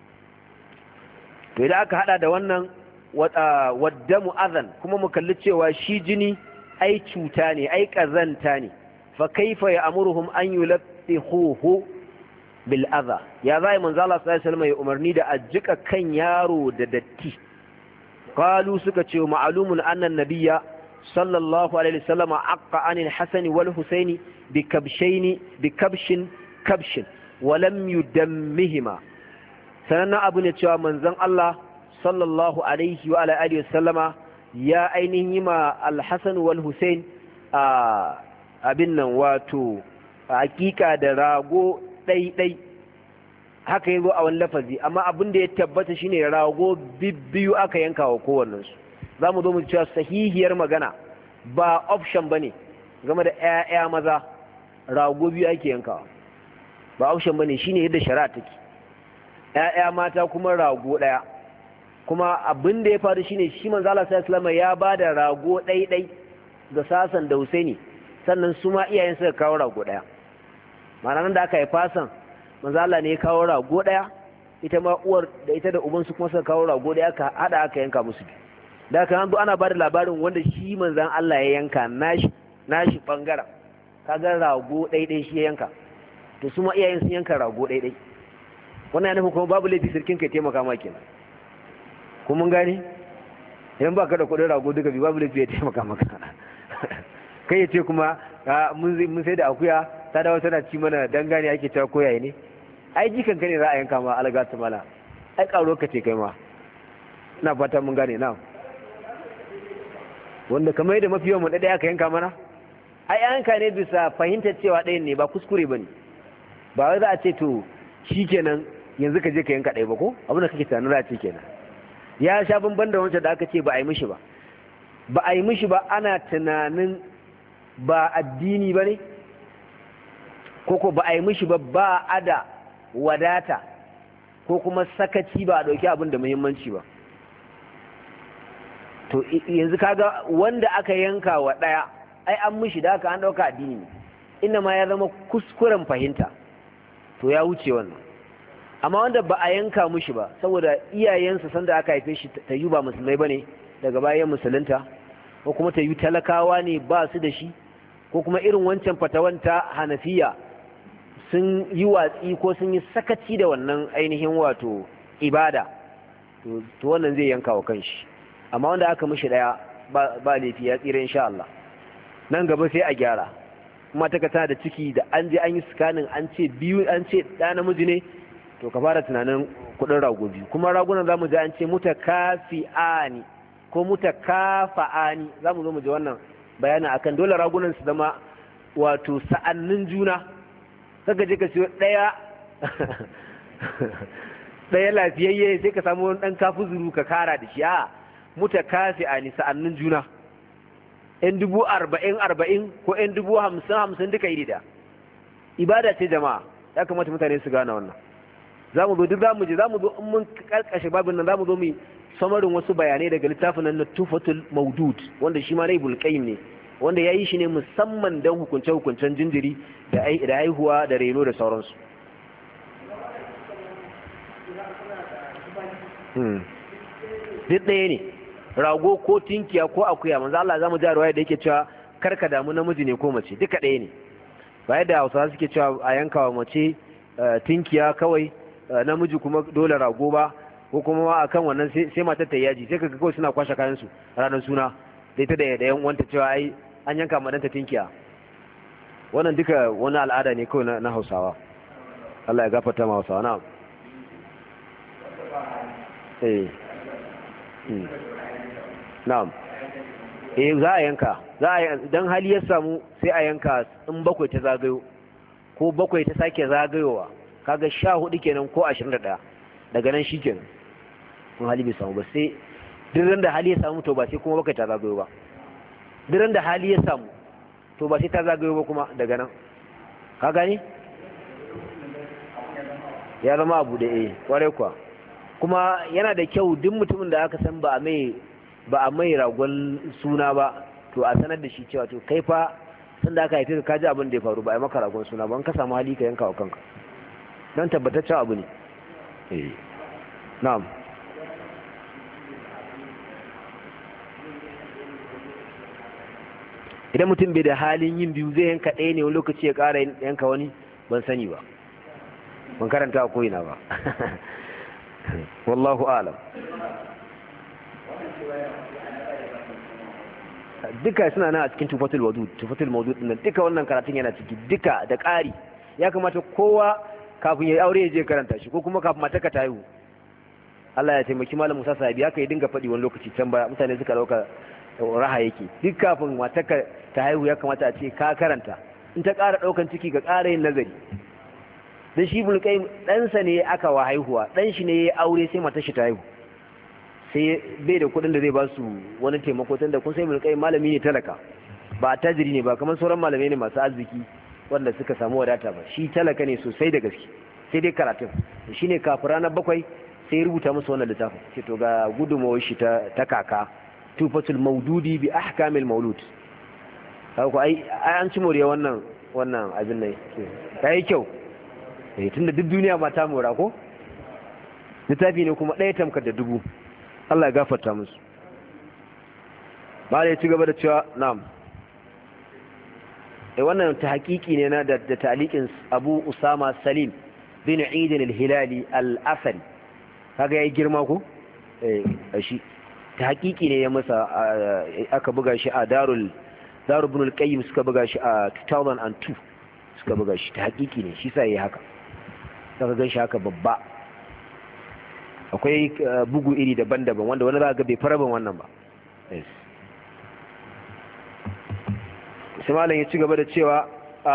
To idan aka hada da wannan wadda mu'azan kuma mu kalli cewa shi jini ai cuta ne, ai kazanta ne, fa kaifa ya amuruhum an yulattihuhu bil adha, ya zai manzo Allah sallallahu alaihi wasallam ya umarni da ajika kan yaro da datti. Qalu suka ce ma'lumun anna nabiyya sallallahu alaihi wasallam aqqa anil hasan wal husaini bi kabshaini bi kabshin kabshin wa lam yudammihima. Sannan abu ne cewa manzon Allah sallallahu alaihi wa ala alihi wasallama ya ainihin yi ma al-hasan wal husain a abin nan wato hakika da rago ɗai-ɗai, haka yi zo a wani lafazi, amma abin da ya tabbata shine rago biyu aka yanka wa kowannensu. Za mu zo mu cewa sahihiyar magana ba option ba ne game da ‘ya'ya maza, rago biyu ake yankawa, ba option ba ne, shi ne yadda shari'a take. ‘ya'ya mata kuma rago ɗaya, kuma abin da ya faru shine shi manzo Allah sallallahu alaihi wasallam ya ba da rago ɗai-ɗai ga Sasan da Husaini, sannan su ma iyayen suka kawo rago ɗaya. Ma'ana nan da aka yi fasan manzo Allah ne ya kawo rago daya, ita ma uwar da ita da uban su kuma suka kawo rago daya, aka hada aka yanka musu. Da aka hanzo ana bada labarin wanda shi manzon Allah ya yanka nashi nashi bangaren, kaga rago dai dai shi ya yanka, to su ma iyayen sun yanka rago dai dai. Wannan yana nufin kuma babu laifi sirkin kai taimaka ma kenan, ko mun gane? Idan baka da kudin rago duka bi babu laifi ya taimaka maka. Kai ya ce kuma mun sai da akuya ta dawo tana ci mana dangane ake cewa koyaye ne, ai jikan ka ne za a yanka ma algatu mala, ai karo ka ce kai ma. Ina fata mun gane na wanda kamar yadda mafi yawan mu ɗaya aka yanka mana, ai yanka ne bisa fahimtar cewa ɗayan ne, ba kuskure bane, ba wai za a ce to shikenan yanzu ka je ka yanka ɗaya ba, ko abin da kake tunanin za a ce kenan. Ya sha bamban da wancan da aka ce ba a yi mishi ba, ba a yi mishi ba ana tunanin ba addini ba ne, ko ba a yi mishi ba ba a da wadata, ko kuma sakaci ba a ɗauki abin da muhimmanci ba. to yanzu kaga wanda aka yanka wa daya ai an mishi da aka an dauka addini ne, inna ma ya zama kuskuren fahimta, to ya wuce wannan. Amma wanda ba a yanka mishi ba saboda iyayensa sanda aka haife shi ta yi ba musulmai bane, daga bayan musulunta, ko kuma ta yi talakawa ne ba su da shi, ko kuma irin wancan fatawanta Hanafiya sun yi watsi ko sun yi sakaci da wannan ainihin wato ibada, to wannan zai yanka wa kanshi. Amma wanda aka mishi daya ba laifi, ya tsira insha Allah. Nan gaba sai a gyara, kuma ta tana da ciki da an je an yi scanning an ce biyu, an ce ɗa namiji ne, to ka fara tunanin kudin rago biyu. Kuma ragunan zamu ji an ce mutakafi'ani ko mutakafa'ani, zamu zo mu ji wannan bayanin akan dole ragunan su zama wato sa'annin juna. Kaga je ka siyo daya daya lafiyayye sai ka samu wani dan kafuzuru ka kara da shi. A mutakafi'ani, sa'annin juna. ‘yan dubu arba'in arba'in ko ‘yan dubu hamsin hamsin duka iri da ibada ce jama'a, ya kamata mutane su gane wannan. Za mu zo duk za mu je za mu zo in mun karkashe babin nan za mu zo mu samarin wasu bayanai daga littafin nan na Tufatul Maudud, wanda shi ma na Ibn Qayyim ne, wanda ya yi shi ne musamman don hukunce-hukuncen jinjiri da haihuwa da reno da sauransu. Duk ɗaya ne, rago ko tinkiya ko akuya, manzo Allah zamu ji ruwaya da yake cewa karka damu namiji ne ko mace, duka ɗaya ne. Ba yadda Hausawa suke cewa a yankawa mace tinkiya kawai, namiji kuma dole rago ba, ko kuma ma akan wannan sai matar ta yaji, sai kaga kawai suna kwashe kayan su ranar suna da ita da yan wanta cewa ai an yanka ma danta tinkiya. Wannan duka wani al'ada ne kawai na Hausawa. Allah ya gafarta ma Hausawa. Na'am. Eh. Na'am. Eh za a yanka, za a dan hali ya samu sai a yanka in bakwai ta zagayo ko bakwai ta sake zagayowa, kaga sha hudu kenan ko ashirin da ɗaya, daga nan shikenan. In hali bai samu ba sai duk da hali ya samu to ba sai kuma bakwai ta zagayo ba. Duk da hali ya samu to ba sai ta zagayo ba kuma daga nan. Ka gani? Ya zama abu da eh kware kwa. Kuma yana da kyau duk mutumin da aka san ba a mai ba a mai ragon suna ba, to a sanar da shi cewa to kai fa sanda aka haife ka kaji abin da ya faru, ba a yi maka ragon suna ba, in ka samu hali ka yanka wa kanka, don tabbataccen abu ne. eh na'am. Idan mutum bai da halin yin biyu zai yanka ɗaya ne wani lokaci ya ƙara yanka wani, ban sani ba, ban karanta a ko'ina ba. Wallahu alam. Duka suna nan a cikin Tufatul Wadud, Tufatul Mawdud din, duka wannan karatun yana ciki, duka da ƙari. Ya kamata kowa kafin ya aure ya je karanta shi, ko kuma kafin mataka ta haihu. Allah ya taimaki Malam Musa Sahabi haka ya dinga faɗi wani lokaci can baya, mutane suka dauka raha yake. Duk kafin mataka ta haihu ya kamata a ce ka karanta. In ta ƙara ɗaukan ciki ka ƙara yin nazari. Dan shi Ibn Qayyim ɗansa ne aka wa haihuwa, ɗan shi ne ya aure sai matar shi ta haihu. Sai bai da kuɗin da zai ba su wani taimako, tunda kun sai Ibn Qayyim malami ne talaka, ba tajiri ne ba kamar sauran malamai ne masu arziki wanda suka samu wadata ba. Shi talaka ne sosai da gaske, sai dai karatun. Shi ne kafin ranar bakwai sai ya rubuta musu wannan littafin, ce to ga gudunmawar shi ta kaka, Tufatul Maududi bi ahkamil maulud. Ko ai an ci moriya wannan wannan abin nan yayi kyau. Eh tunda duk duniya ma ta mora ko? Littafi ne kuma ɗaya tamkar da dubu. Allah ya gafarta musu. Ba ya ci gaba da cewa na'am. Eh wannan ta hakiki ne na da, da ta'liqin Abu Usama Salim bin Eid al-Hilali al-Asadi. Kaga yayi girma ko? Eh shi ta hakiki ne ya masa aka buga shi a Darul Darul Ibn al-Qayyim suka buga shi a two thousand two suka buga shi, ta hakiki ne shi sai yayi haka. Saka gan shi haka babba. Akwai bugu iri daban-daban wanda wani za ga bai fara ban wannan ba. Yes. Sai malam ya ci gaba da cewa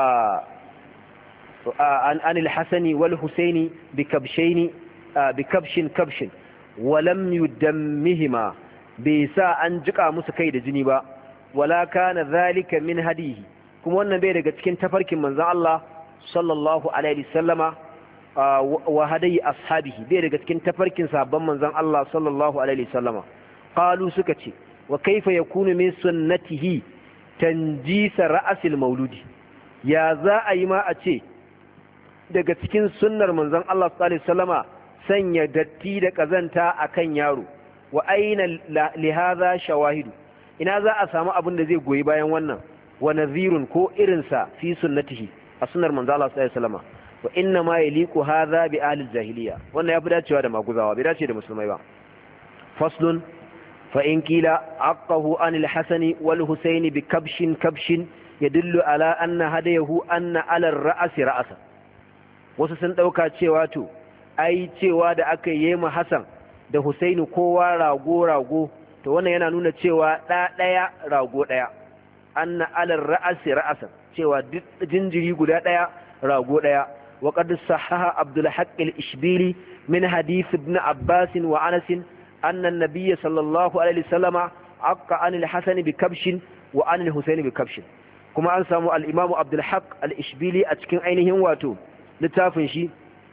an anil Hasani wal Husaini bi kabshaini bi kabshin kabshin wa lam yudammihima, bai sa an jika musu kai da jini ba, wala kana zalika min hadihi, kuma wannan bai daga cikin tafarkin manzon Allah sallallahu alaihi wasallama wa hadayi ashabihi, bai daga cikin tafarkin sahabban manzon Allah sallallahu alaihi wasallama. Qalu suka ce wa kaifa yakunu min sunnatihi tanjisa ra'sil mauludi, ya za a yi ma a ce daga cikin sunnar manzon Allah sallallahu alaihi wasallama sanya datti da kazanta akan yaro, wa aina li hadha shawahidu, ina za a samu abin da zai goyi bayan wannan, wa nadhirun ko irinsa fi sunnatihi a sunnar manzon Allah sallallahu alaihi wasallama, wa inna ma yaliqu hadha bi ahli jahiliya, wannan ya fi dacewa da maguzawa, bai dace da musulmai ba. faslun fa in qila aqahu anil hasani wal husaini bi kabshin kabshin yadullu ala anna hadayahu anna ala ar-ra'si ra'sa. Wasu sun dauka cewa to ai cewa da aka yi ma Hassan da Husaini kowa rago rago, to wannan yana nuna cewa da daya rago daya, anna ala ar-ra'si ra'sa, cewa jinjiri guda daya rago daya. wa qad sahaha Abdul Haqq al-Ishbili min hadith ibn Abbas wa Anas anna an-nabiy sallallahu alaihi wasallam aqqa an al-Hasan bi kabshin wa an al-Husayn bi kabshin. kuma an samu al-Imam Abdul Haqq al-Ishbili a cikin ainihin wato littafin shi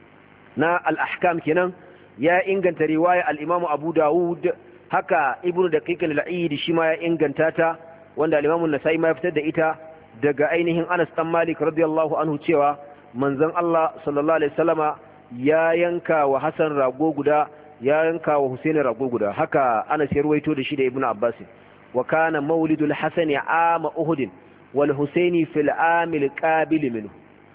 na al-Ahkam kenan ya inganta riwaya al-Imam Abu Dawud, haka Ibn Daqiq al-Eid shi ma ya inganta ta, wanda al-Imam an-Nasa'i ma ya fitar da ita daga ainihin Anas dan Malik radiyallahu anhu cewa manzon Allah sallallahu alaihi wasallama ya yanka wa Hassan rago guda, ya yanka wa Husaini rago guda, haka Anas ya ruwaito da shi da Ibn Abbas. wa kana maulidul Hasan ama Uhud wal Husaini fil amil qabil minhu,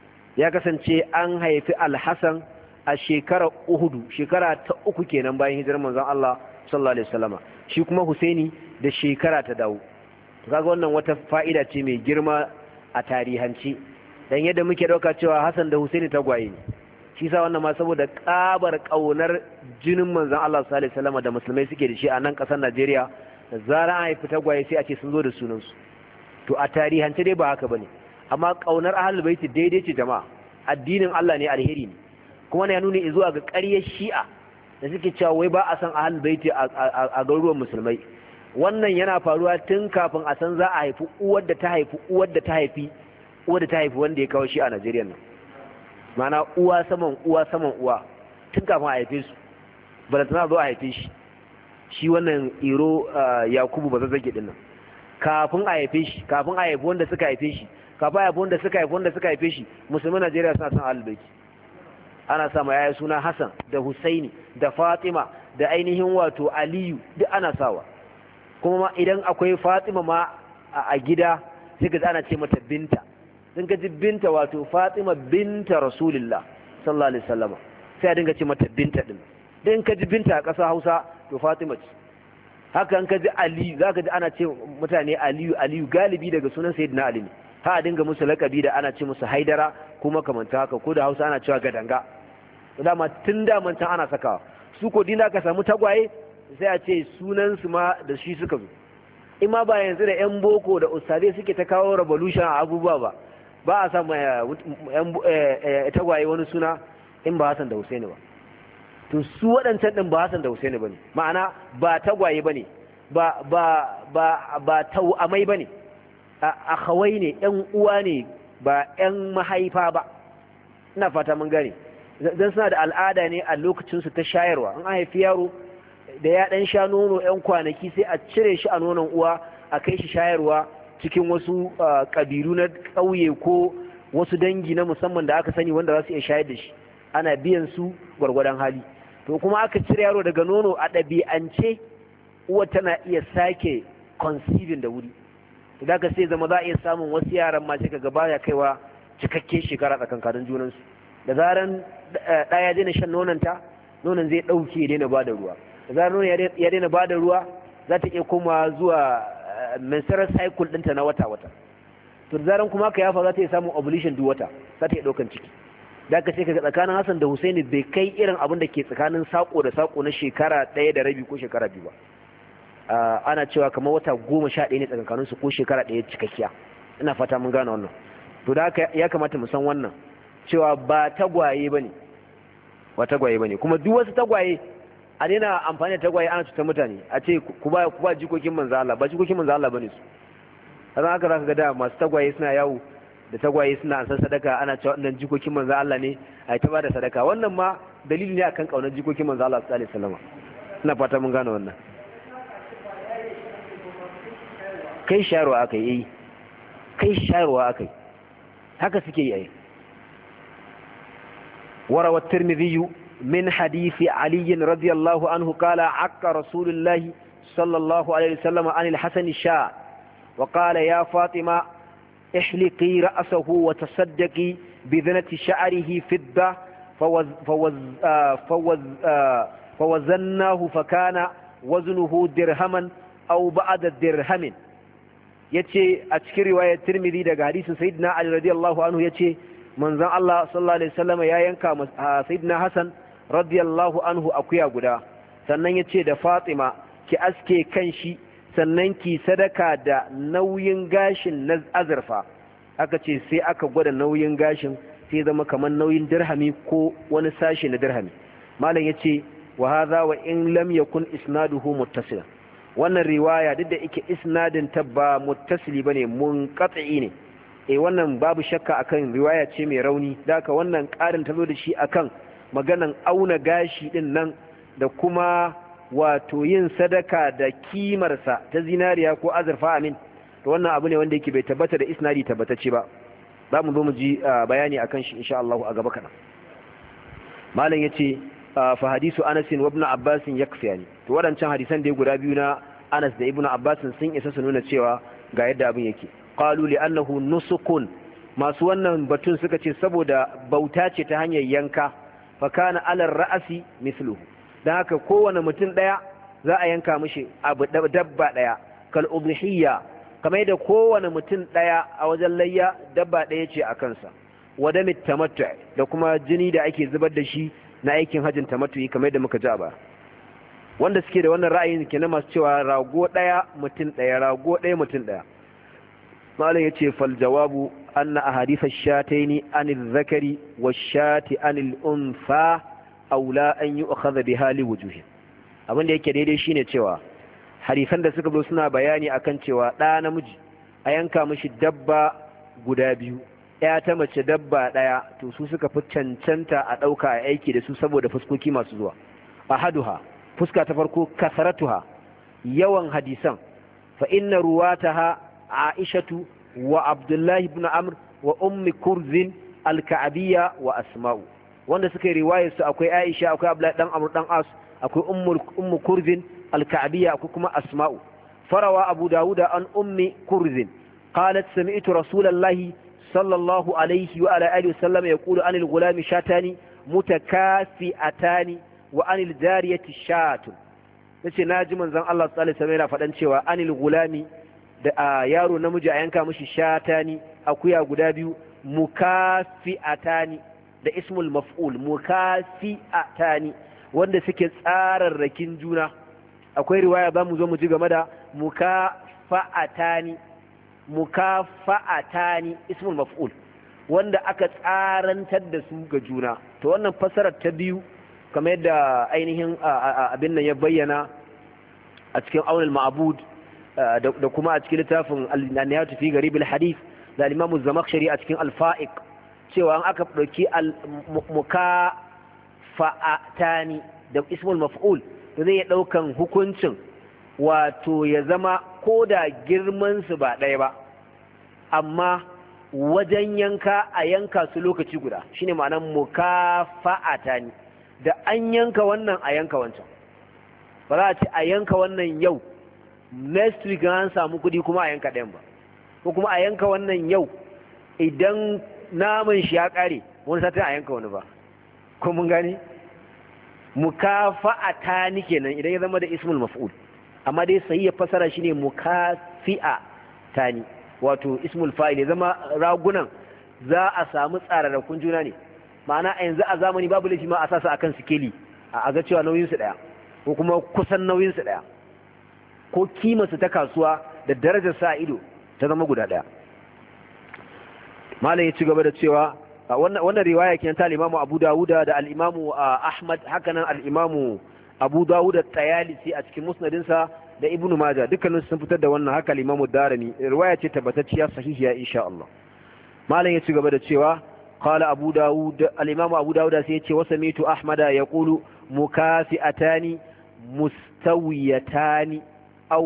ya kasance an haifi al-Hasan a shekarar Uhud, shekara ta uku kenan bayan hijirar manzon Allah sallallahu alaihi wasallama, shi kuma Husaini da shekara ta dawo. kaga wannan wata fa'ida ce mai girma a tarihanci, dan yadda muke dauka cewa Hassan da Husaini tagwaye ne, shi sa wannan ma saboda kabar kaunar jinin manzon Allah sallallahu alaihi wasallama da musulmai suke da shi a nan kasar Najeriya, da zara an haifi tagwaye sai a ce sun zo da sunan su. to a tarihance dai ba haka bane, amma kaunar ahlul baiti daidai ce jama'a, addinin Allah ne, alheri ne. kuma ne ya nuna zuwa ga ƙaryar Shi'a da suke cewa wai ba a san ahlul baiti a garuruwan musulmai. wannan yana faruwa tun kafin a san za a haifi uwar da ta haifi uwar da ta haifi uwar da ta haifi wanda ya kawo shi a Najeriya nan, mana uwa saman uwa saman uwa, tun kafin a haife su bala tana zo a haife shi shi wannan iro Yakubu ba zazzage din nan, kafin a haife shi, kafin a haifi wanda suka haife shi, kafin a haifi wanda suka haifi wanda suka haife shi, musulman Najeriya suna san ahlul baiti. ana sa ma yaya suna Hassan da Husaini da Fatima da ainihin wato Aliyu duk ana sawa. kuma ma idan akwai Fatima ma a gida sai ka ana ce mata binta, sun ka ji binta wato Fatima binta Rasulullah sallallahu alaihi wasallam, sai a dinga ce mata binta din. dan ka ji binta a ƙasar Hausa to Fatima ce. haka an ka ji Aliyu zaka ji ana ce mutane Aliyu Aliyu galibi daga sunan Sayyidina Ali ne, ha a dinga musu lakabi da ana ce musu Haidara kuma kamanta haka, ko da Hausa ana cewa Gadanga. dama tun da man ana sakawa su ko dinda ka samu tagwaye sai a ce sunansu ma da shi suka zo. in ma ba yanzu da yan boko da ustadai suke ta kawo revolution a abubuwa ba ba a samu yan tagwaye wani suna in ba Hassan da Husaini ba. to su waɗancan ɗin ba Hassan da Husaini ba ne, ma'ana ba tagwaye ba ne, ba ba ba ba tau'amai ba ne, a kawai ne, yan uwa ne, ba yan mahaifa ba. ina fata mun gane, dan suna da al'ada ne a lokacinsu ta shayarwa, an haifi yaro da ya dan sha nono yan kwanaki sai a cire shi a nonon uwa a kai shi shayarwa cikin wasu kabilu na ƙauye ko wasu dangi na musamman da aka sani wanda za su iya shayar da shi, ana biyan su gwargwadon hali. to kuma aka cire yaro daga nono a ɗabi'ance uwa tana iya sake conceiving da wuri, to da ka sai zama za a iya samun wasu yaran ma sai kaga baya kaiwa cikakke shekara tsakankanin junansu. da zaran ɗaya daina shan nonanta, nonon zai ɗauke ya daina ba da ruwa, da zaran nonon ya daina ba da ruwa za ta iya koma zuwa menstrual cycle ɗinta na wata-wata. to da zaran kuma ka yafa za ta iya samun ovulation duk wata, za ta iya ɗaukan ciki. da aka ce kaga tsakanin Hassan da Husaini bai kai irin abin da ke tsakanin sako da sako na shekara ɗaya da rabi ko shekara biyu ba. ana cewa kamar wata goma sha ɗaya ne tsakankaninsu ko shekara ɗaya cikakkiya. ina fata mun gane wannan. to da haka ya kamata mu san wannan cewa ba tagwaye bane, ba tagwaye bane. kuma duk wasu tagwaye a daina amfani da tagwaye ana cutar mutane, a ce ku ba ku ba jikokin manzo Allah, ba jikokin manzo Allah bane su. dan haka zaka ga da masu tagwaye suna yawo da tagwaye suna an san sadaka, ana cewa wannan jikokin manzo Allah ne, ai ta bada sadaka. wannan ma dalili ne akan kaunar jikokin manzo Allah sallallahu alaihi wasallam. ina fata mun gane wannan. kai shayarwa akai yi kai shayarwa akai haka suke yi وروى الترمذي من حديث علي رضي الله عنه قال عق رسول الله صلى الله عليه وسلم عن الحسن الشاء وقال يا فاطمة احلقي رأسه وتصدقي بذنة شعره فضة فوز فوز آه فوز آه فوزناه فكان وزنه درهما أو بعد درهم yace a cikin riwayar Tirmidhi daga hadisin Sayyidina Ali radiyallahu anhu yace manzon Allah sallallahu alaihi wasallam ya yanka Sayyidina Hassan radiyallahu anhu akuya guda sannan yace da Fatima ki aske kanshi sannan ki sadaka da nauyin gashin na azurfa aka ce sai aka gwada nauyin gashin sai zama kamar nauyin dirhami ko wani sashi na dirhami malam yace wa hadha wa in lam yakun isnaduhu muttasilan wannan riwaya duk da yake isnadin ta ba muttasili bane munqati ne eh wannan babu shakka akan riwaya ce mai rauni daka wannan karin tazo da shi akan maganan auna gashi din nan da kuma wato yin sadaka da kimarsa ta zinariya ko azurfa amin to wannan abu ne wanda yake bai tabbata da isnadi tabbatacce ba za mu zo mu ji bayani akan shi insha Allah a gaba kadan malam yace fa hadisu Anas wa Ibn Abbas yakfiyani to wadancan hadisan da guda biyu na Anas da Ibn Abbas sun isa su nuna cewa ga yadda abin yake qalu li annahu nusukun masu wannan batun suka ce saboda bauta ce ta hanyar yanka fa kana ala ra'si mithluhu dan haka kowane mutum daya za a yanka mishi abu dabba daya kal udhiyya kamar da kowane mutum daya a wajen layya dabba daya ce a kansa wadamit tamattu da kuma jini da ake zubar da shi na aikin hajjin tamattu'i kamar yadda muka ji a baya wanda suke da wannan ra'ayin kenan masu cewa rago daya mutum daya rago daya mutum daya malam yace fal jawabu anna ahadith ash-shatayn anil zakari wash-shati anil untha aula an yu'khadha biha li wujuhin abin da yake daidai shine cewa hadisan da suka zo suna bayani akan cewa da namiji a yanka mishi dabba guda biyu ya ta mace dabba daya to su suka fi cancanta a dauka a aiki da su saboda fuskoki masu zuwa ahaduha fuska ta farko kasaratuha yawan hadisan fa inna ruwataha aishatu wa abdullahi ibn amr wa ummi kurzin al-ka'biyya wa asma'u wanda suka yi riwayar su akwai aisha akwai abdullahi dan amr dan as akwai ummu ummu kurzin al-ka'biyya akwai kuma asma'u farawa abu dawuda an ummi kurzin qalat sami'tu rasulallahi صلى الله عليه وعلى آله وسلم يقول عن الغلام شاتان متكافئتان وعن الجارية شات nace naji manzon Allah sallallahu alaihi wasallam yana fadan cewa anil gulami da yaro namiji a yanka mishi shatani akuya guda biyu mukafi'atani da ismul maf'ul mukafi'atani wanda suke tsararrakin juna akwai riwaya zamu zo mu ji game da mukafa'atani mukafa'atani ismul maf'ul wanda aka tsarantar da su ga juna to wannan fasarar ta biyu kamar yadda ainihin abin nan ya bayyana a cikin aunul ma'bud da kuma a cikin littafin al-nihayat fi gharib al-hadith da al-imam az-zamakhshari a cikin al-fa'iq cewa an aka dauki al-mukafa'atani da ismul maf'ul to zai daukan hukuncin wato ya zama ko da girmansu ba ɗaya ba amma wajen yanka a yanka su lokaci guda shine ma'anar mukafa'ata ne da an yanka wannan a yanka wancan ba za a ce a yanka wannan yau next week an samu kuɗi kuma a yanka ɗayan ba ko kuma a yanka wannan yau idan naman shi ya ƙare wani satin a yanka wani ba ko mun gane mukafa'ata ne kenan idan ya zama da ismul maf'ul amma dai sahiya fasara shine mukafi'a tani wato ismul fa'il ya zama ragunan za a samu tsararrakun juna ne ma'ana a yanzu a zamani babu laifi ma a sasa akan sikeli a ga cewa nauyin su daya ko kuma kusan nauyin su daya ko kimar su ta kasuwa da darajar sa ido ta zama guda daya malam ya ci gaba da cewa wannan wannan riwaya kenan ta al-Imam Abu Dawuda da al-Imam Ahmad hakanan al-Imam Abu Dawud at-Tayalisi a cikin musnadinsa da Ibn Majah dukkanin sun fitar da wannan haka Imam Darimi riwaya ce tabbatacciya sahihiya insha Allah malam ya ci gaba da cewa qala Abu Dawud al-Imam Abu Dawud sai ya ce wasamitu Ahmada yaqulu mukafi'atani mustawiyatani aw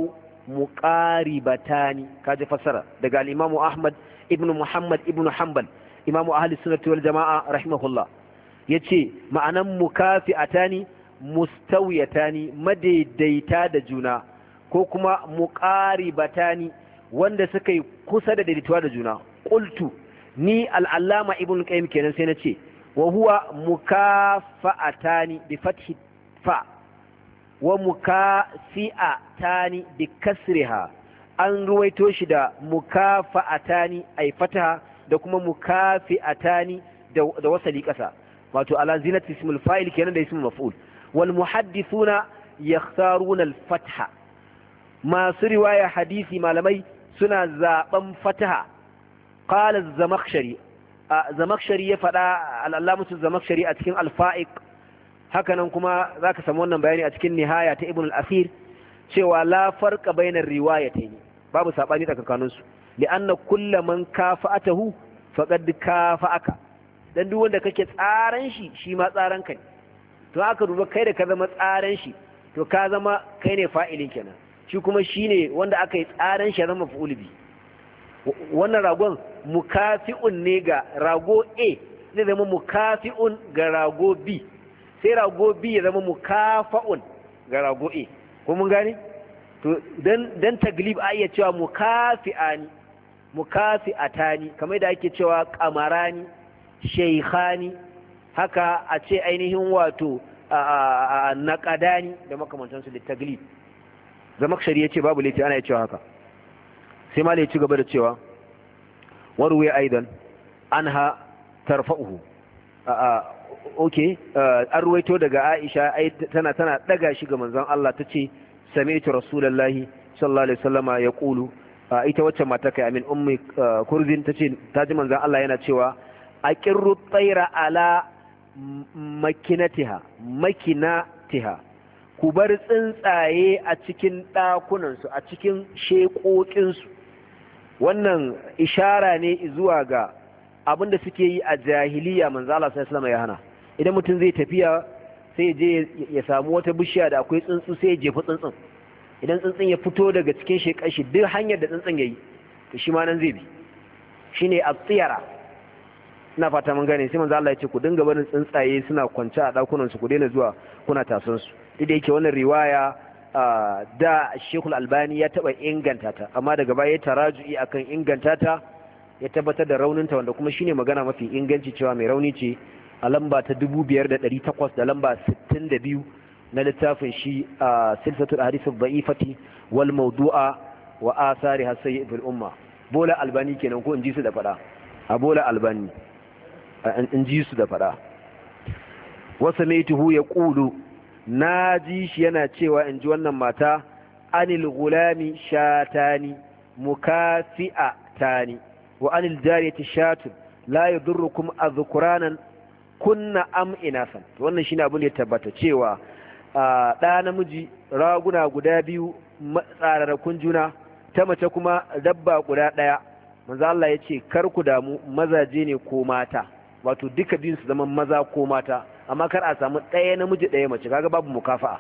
muqaribatani kaje fasara daga al-Imam Ahmad ibn Muhammad ibn Hanbal Imam ahli sunnati wal jamaa rahimahullah yace ma'anan mukafi'atani mustawiyatani madaidaita da juna ko kuma muqaribatani wanda suka yi kusa da daidaituwa da juna qultu ni al-allama ibn qayyim kenan sai nace wa huwa mukafa'atani bi fathi fa wa mukafi'atani bi kasriha an ruwaito shi da mukafa'atani ay fataha da kuma mukafi'atani da, da wasali kasa wato ala zinati ismul fa'il kenan da ismul maf'ul wal muhaddithuna yakhtaruna al fatha masu riwaya hadisi malamai suna zaben fataha qala az-zamakhshari zamakhshari ya fada al-allamatu zamakhshari a cikin al-fa'iq hakanan kuma zaka samu wannan bayani a cikin nihaya ta ibn al-asir cewa la farqa bainar riwayatayn babu sabani tsakanin su li'anna kullu man kafa'atahu faqad kafa'aka dan duk wanda kake tsaran shi shi ma tsaran ka ne to aka duba kai da ka zama tsaran shi to ka zama kai ne fa'ilin kenan shi kuma shine wanda aka yi tsaran shi zama maf'ul bi wannan ragon mukafi'un ne ga rago A zai zama mukafi'un ga rago B sai rago B ya zama mukafa'un ga rago A ko mun gane to dan dan taglib a iya cewa mukafi'ani mukafi'atani kamar da ake cewa qamarani shaykhani haka a ce ainihin wato naqadani da makamantansu da taglib zamakshari yace babu laifi ana cewa haka sai ma ya ci gaba da cewa warwe aidan anha tarfa'uhu okay an ruwaito daga Aisha tana tana daga shi ga manzon Allah tace sami'tu rasulullahi sallallahu alaihi wasallama yaqulu ita wacce mata kai amin ummi kurzin tace taji manzon Allah yana cewa aqirru tayra ala makinatiha makinatiha ku bar tsuntsaye a cikin ɗakunansu a cikin sheƙoƙinsu wannan ishara ne zuwa ga abin da suke yi a jahiliya manzo Allah sallallahu alaihi ya hana idan mutum zai tafiya sai je ya samu wata bishiya da akwai tsuntsu sai ya jefa tsuntsun idan tsuntsun ya fito daga cikin shekar shi duk hanyar da tsuntsun yayi to shi ma nan zai bi shine at-tiyara ina fata mun gane sai manzo Allah ya ce ku dinga barin tsuntsaye suna kwance a dakunan su ku daina zuwa kuna tason su duk da yake wannan riwaya da Sheikhul Albani ya taba inganta ta amma daga baya ya taraju'i akan inganta ta ya tabbatar da rauninta wanda kuma shine magana mafi inganci cewa mai rauni ce a lamba ta dubu biyar da ɗari takwas da lamba sittin da biyu na littafin shi a silsilatul ahadith ad-da'ifati wal mawdu'a wa athari hasayyi fil umma bola albani kenan ko in ji su da fada a bola albani in ji su da fada wa samaituhu yaqulu naji shi yana cewa in ji wannan mata anil gulami shatani mukafi'atani wa anil jariyati shatun la yadurrukum adhkuranan kunna am inasan wannan shine abin da ya tabbata cewa da namiji raguna guda biyu tsararrakun juna ta mace kuma dabba guda daya manzo Allah yace kar ku damu mazaje ne ko mata wato duka biyun su zaman maza ko mata amma kar a samu daya namiji daya mace kaga babu mukafa'a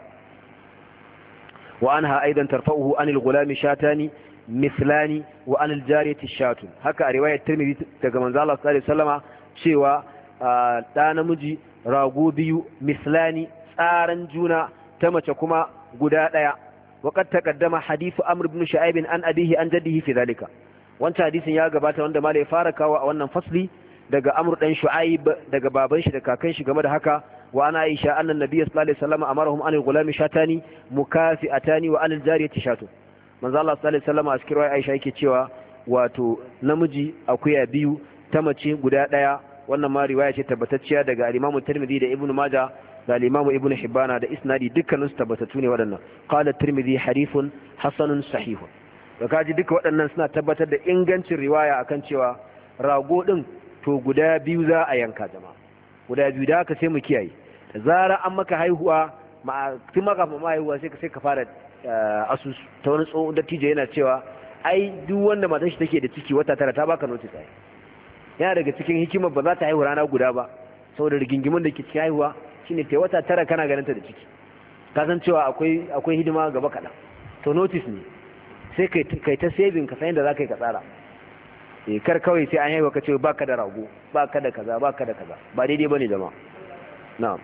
wa anha aidan tarfa'uhu anil gulami shatani mislani wa anil jariyati shatun haka a riwayar Tirmidhi daga manzo Allah sallallahu alaihi wasallama cewa da namiji rago biyu mislani tsaran juna ta mace kuma guda daya waqad taqaddama hadithu Amr ibn Shu'aib an abihi an jaddihi fi zalika wancan hadisin ya gabata wanda malai ya fara kawo a wannan fasli daga Amr dan Shu'aib daga baban shi da kakan shi game da haka wa ana Aisha annan nabiy sallallahu alaihi wasallama amarahum anil gulami shatani mukafi'atani wa anil jariyati shatun manzo Allah sallallahu alaihi wasallam a cikin riwaya Aisha yake cewa wato namiji akuya biyu ta mace guda daya wannan ma riwaya ce tabbatacciya daga al-Imam Tirmidhi da Ibn Majah da al-Imam Ibn Hibban da isnadi dukkanin su tabbatattu ne waɗannan qala Tirmidhi hadithun hasanun sahihun da kaji duka waɗannan suna tabbatar da ingancin riwaya akan cewa rago din to guda biyu za a yanka jama'a guda biyu da haka sai mu kiyaye da zara an maka haihuwa ma tun maka ma haihuwa sai ka sai ka fara asusu ta wani tsohon dattijo yana cewa ai duk wanda matan shi take da ciki wata tara ta baka notice ai yana daga cikin hikimar ba za ta haihu rana guda ba saboda rigingimin da ke cikin haihuwa shine ta wata tara kana ganin ta da ciki ka san cewa akwai akwai hidima gaba kaɗan to notice ne sai kai kai ta saving ka san yadda za ka yi ka tsara eh kar kawai sai an haihuwa ka ce baka da rago baka da kaza baka da kaza ba daidai bane jama'a na'am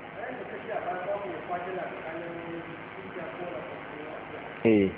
eh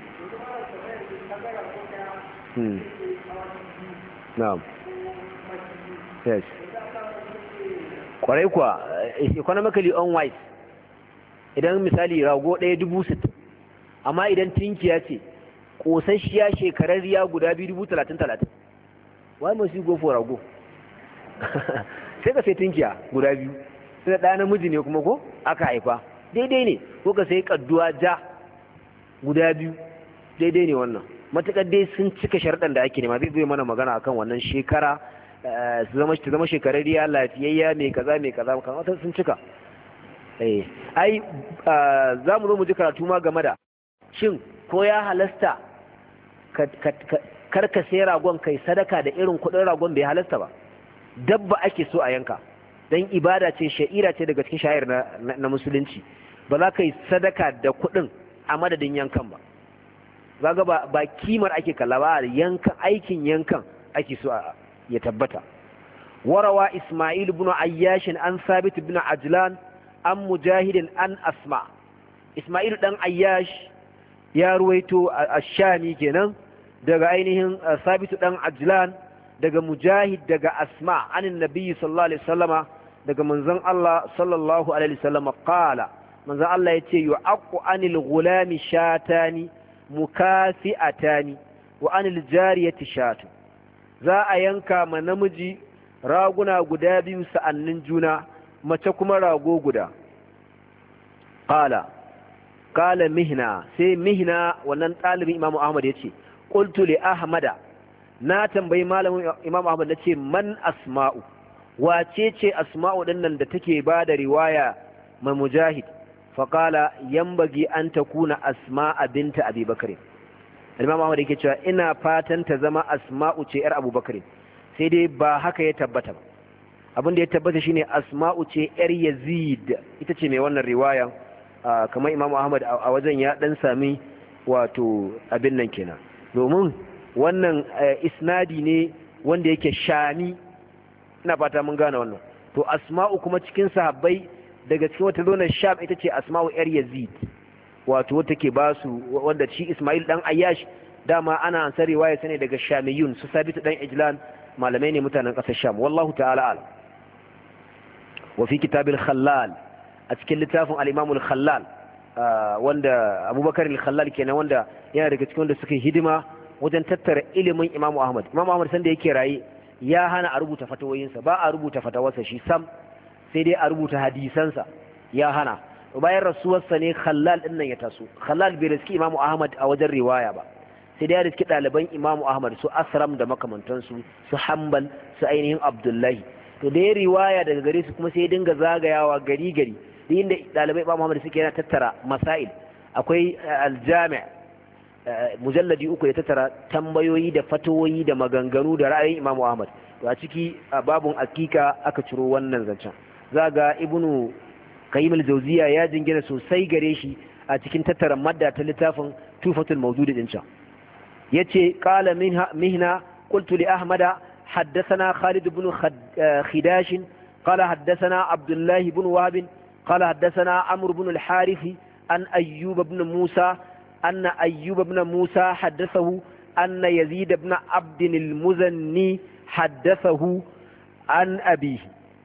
hmm na'am yes kwarai kuwa economically unwise idan misali rago ɗaya dubu sittin amma idan tinkiya ce ƙosasshiya shekararriya guda biyu dubu talatin talatin why must you go for rago sai ka sai tinkiya guda biyu sai ɗaya namiji ne kuma ko aka haifa daidai ne ko ka sai kadduwa ja guda biyu daidai ne wannan matuƙar dai sun cika sharɗan da ake nema zai zai mana magana akan wannan shekara su zama ta zama shekararriya lafiyayya mai kaza mai kaza kan wata sun cika eh ai za mu zo mu ji karatu ma game da shin ko ya halasta kar ka sai ragon kai sadaka da irin kuɗin ragon bai halasta ba dabba ake so a yanka dan ibada ce sha'ira ce daga cikin sha'ir na, na, musulunci ba za ka yi sadaka da kuɗin a madadin yankan ba zaga ba ba kimar ake kalla ba yankan aikin yankan ake so a ya tabbata warawa Isma'il ibn Ayyash an Sabit ibn Ajlan an Mujahid an Asma Isma'il dan Ayyash ya ruwaito ash-Shami kenan daga ainihin Sabit dan Ajlan daga Mujahid daga Asma anin Nabi sallallahu alaihi wasallama daga manzon Allah sallallahu alaihi wasallama qala manzon Allah yace yu'aqqu anil ghulami shatani mukafi'atani wa anil jariyati shatu za a yanka ma namiji raguna guda biyu sa'annin juna mace kuma rago guda qala qala mihna sai mihna wannan ɗalibin Imam Ahmad yace qultu li ahmada na tambayi malamin Imam Ahmad nace man asma'u wace ce asma'u dinnan da take bada riwaya ma mujahid fa qala yambagi an takuna asma'a binta abi bakr Imam Ahmad yake cewa ina fatan ta zama Asma'u ce yar Abubakar sai dai ba haka ya tabbata ba abin da ya tabbata shine Asma'u ce yar Yazid ita ce mai wannan riwaya kamar Imam Ahmad a wajen ya dan sami wato abin nan kenan domin wannan isnadi ne wanda yake shami ina fata mun gane wannan to Asma'u kuma cikin sahabbai daga cikin wata zonar Sham ita ce Asma'u yar Yazid wato wata ke ba su wanda shi Ismail dan Ayyash dama ana ansar riwaya sane daga Shamiyun su Sabit dan Ijlan malamai ne mutanen kasar Sham wallahu ta'ala alam wa fi kitab al-Khallal a cikin littafin al-Imam al-Khallal wanda Abubakar al-Khallal kenan wanda yana daga cikin wanda suka hidima wajen tattara ilimin Imam Ahmad Imam Ahmad sanda yake raye ya hana a rubuta fatawoyinsa ba a rubuta fatawarsa shi sam sai dai a rubuta hadisansa ya hana bayan rasuwarsa ne Khallal din nan ya taso Khallal bai riski Imam Ahmad a wajen riwaya ba sai dai ya riski ɗaliban Imam Ahmad su Asram da makamantansu su Hanbal su ainihin Abdullahi to da ya riwaya daga gare su kuma sai ya dinga zagayawa gari gari da inda ɗalibai Imam Ahmad suke yana tattara masail akwai al-Jami' mujalladi uku ya tattara tambayoyi da fatawoyi da maganganu da ra'ayin Imam Ahmad to a ciki a babun akika aka ciro wannan zancen zaga ibnu Qayyim al-Jawziyya ya jingina sosai gare shi a cikin tattara madda ta littafin Tufatul Mawdud din can yace qala mihna qultu li ahmada haddathana Khalid ibn Khidash qala haddathana Abdullah ibn Wahb qala haddathana Amr ibn al-Harith an Ayyub ibn Musa anna Ayyub ibn Musa haddathahu anna Yazid ibn Abd al-Muzanni haddathahu an abihi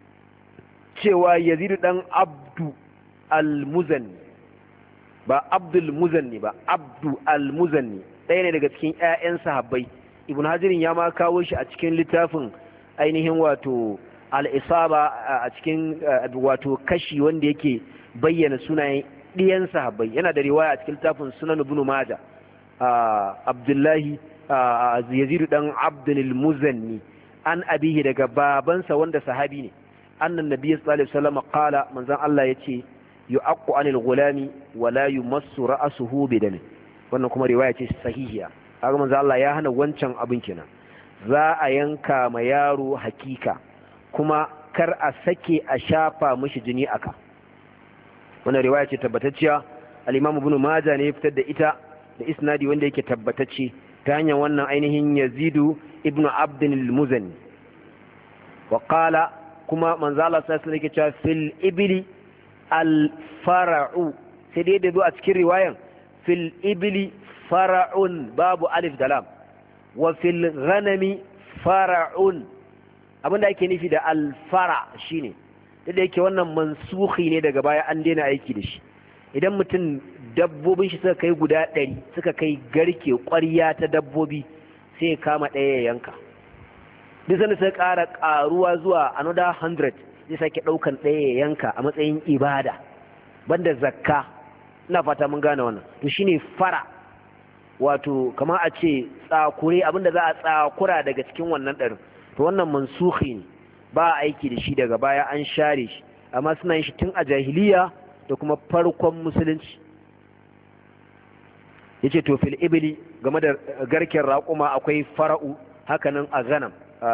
cewa Yazid dan Abdu al-Muzanni ba Abdul Muzanni ba Abdu al-Muzanni ɗaya ne daga cikin ƴaƴan sahabbai Ibn Hajarin ya ma kawo shi a cikin littafin ainihin wato al-Isaba a cikin wato kashi wanda yake bayyana sunayen ɗiyan sahabbai yana da riwaya a cikin littafin Sunan Ibn Majah Abdullahi Yazid dan Abdul al-Muzanni an abihi daga babansa wanda sahabi ne annan nabiy sallallahu alaihi wasallam qala manzon Allah yace yu'aqqu anil gulami wa la yumassu ra'suhu bidan wannan kuma riwaya ce sahihiya kaga manzon Allah ya hana wancan abin kenan za a yanka ma yaro hakika kuma kar a sake a shafa mishi jini aka wannan riwaya ce tabbatacciya al-Imam Ibn Majah ne ya fitar da ita da isnadi wanda yake tabbatacce ta hanyar wannan ainihin Yazidu ibn Abdin al-Muzani wa qala kuma manzo Allah sallallahu alaihi wasallam yake cewa fil ibli al-fara'u sai dai da zo a cikin riwayan fil ibli fara'un babu alif da lam wa fil ghanami fara'un abinda ake nufi da al-fara shine da yake wannan mansukhi ne daga baya an daina aiki da shi idan mutum dabbobin shi suka kai guda ɗari suka kai garke ƙwarya ta dabbobi sai ya kama ɗaya ya yanka duk sanda sai ƙara ƙaruwa zuwa another hundred zai sake ɗaukan ɗaya ya yanka a matsayin ibada banda zakka ina fata mun gane wannan to shine fara wato kamar a ce tsakure abinda za a tsakura daga cikin wannan ɗarin to wannan mansukhi ne ba aiki da shi daga baya an share shi amma suna yin shi tun a jahiliya da kuma farkon musulunci yace to fil ibli game da garken raƙuma akwai fara'u hakanan a ganam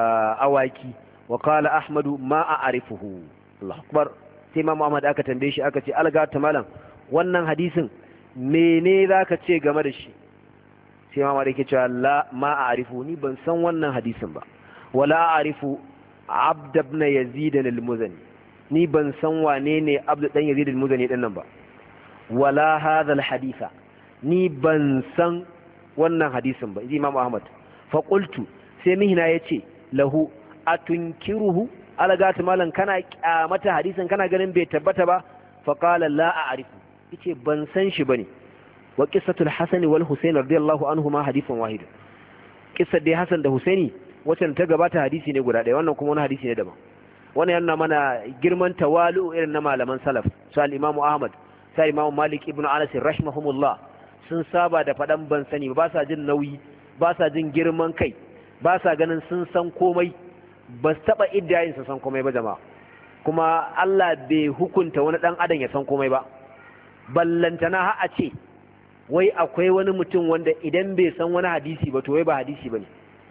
awaki wa qala ahmadu ma a'rifuhu Allahu akbar sai Imam Ahmad aka tambaye shi aka ce alga ta malam wannan hadisin mene zaka ce game da shi sai Imam Ahmad yake cewa la ma a'rifu ni ban san wannan hadisin ba wala a'rifu Abd ibn Yazid al-Muzani ni ban san wane ne Abd dan Yazid al-Muzani din nan ba wala hadha al-haditha ni ban san wannan hadisin ba inji Imam Ahmad fa qultu sai mihna yace lahu atunkiruhu alagata malan kana kyamata hadisin kana ganin bai tabbata ba fa qala la a'rifu yace ban san shi bane wa qissatul Hasan wal Husayn radiyallahu anhuma hadithun wahid qissar dai Hasan da Husaini wacce ta gabata hadisi ne guda ɗaya wannan kuma wani hadisi ne daban wannan yana mana girman tawalu irin na malaman salaf su al-Imam Ahmad sai Imam Malik ibn Anas rahimahumullah sun saba da faɗan ban sani ba sa jin nauyi ba sa jin girman kai ba sa ganin sun san komai ba su taɓa iddayin su san komai ba jama'a kuma Allah bai hukunta wani ɗan adam ya san komai ba ballantana har a ce wai akwai wani mutum wanda idan bai san wani hadisi ba to wai ba hadisi bane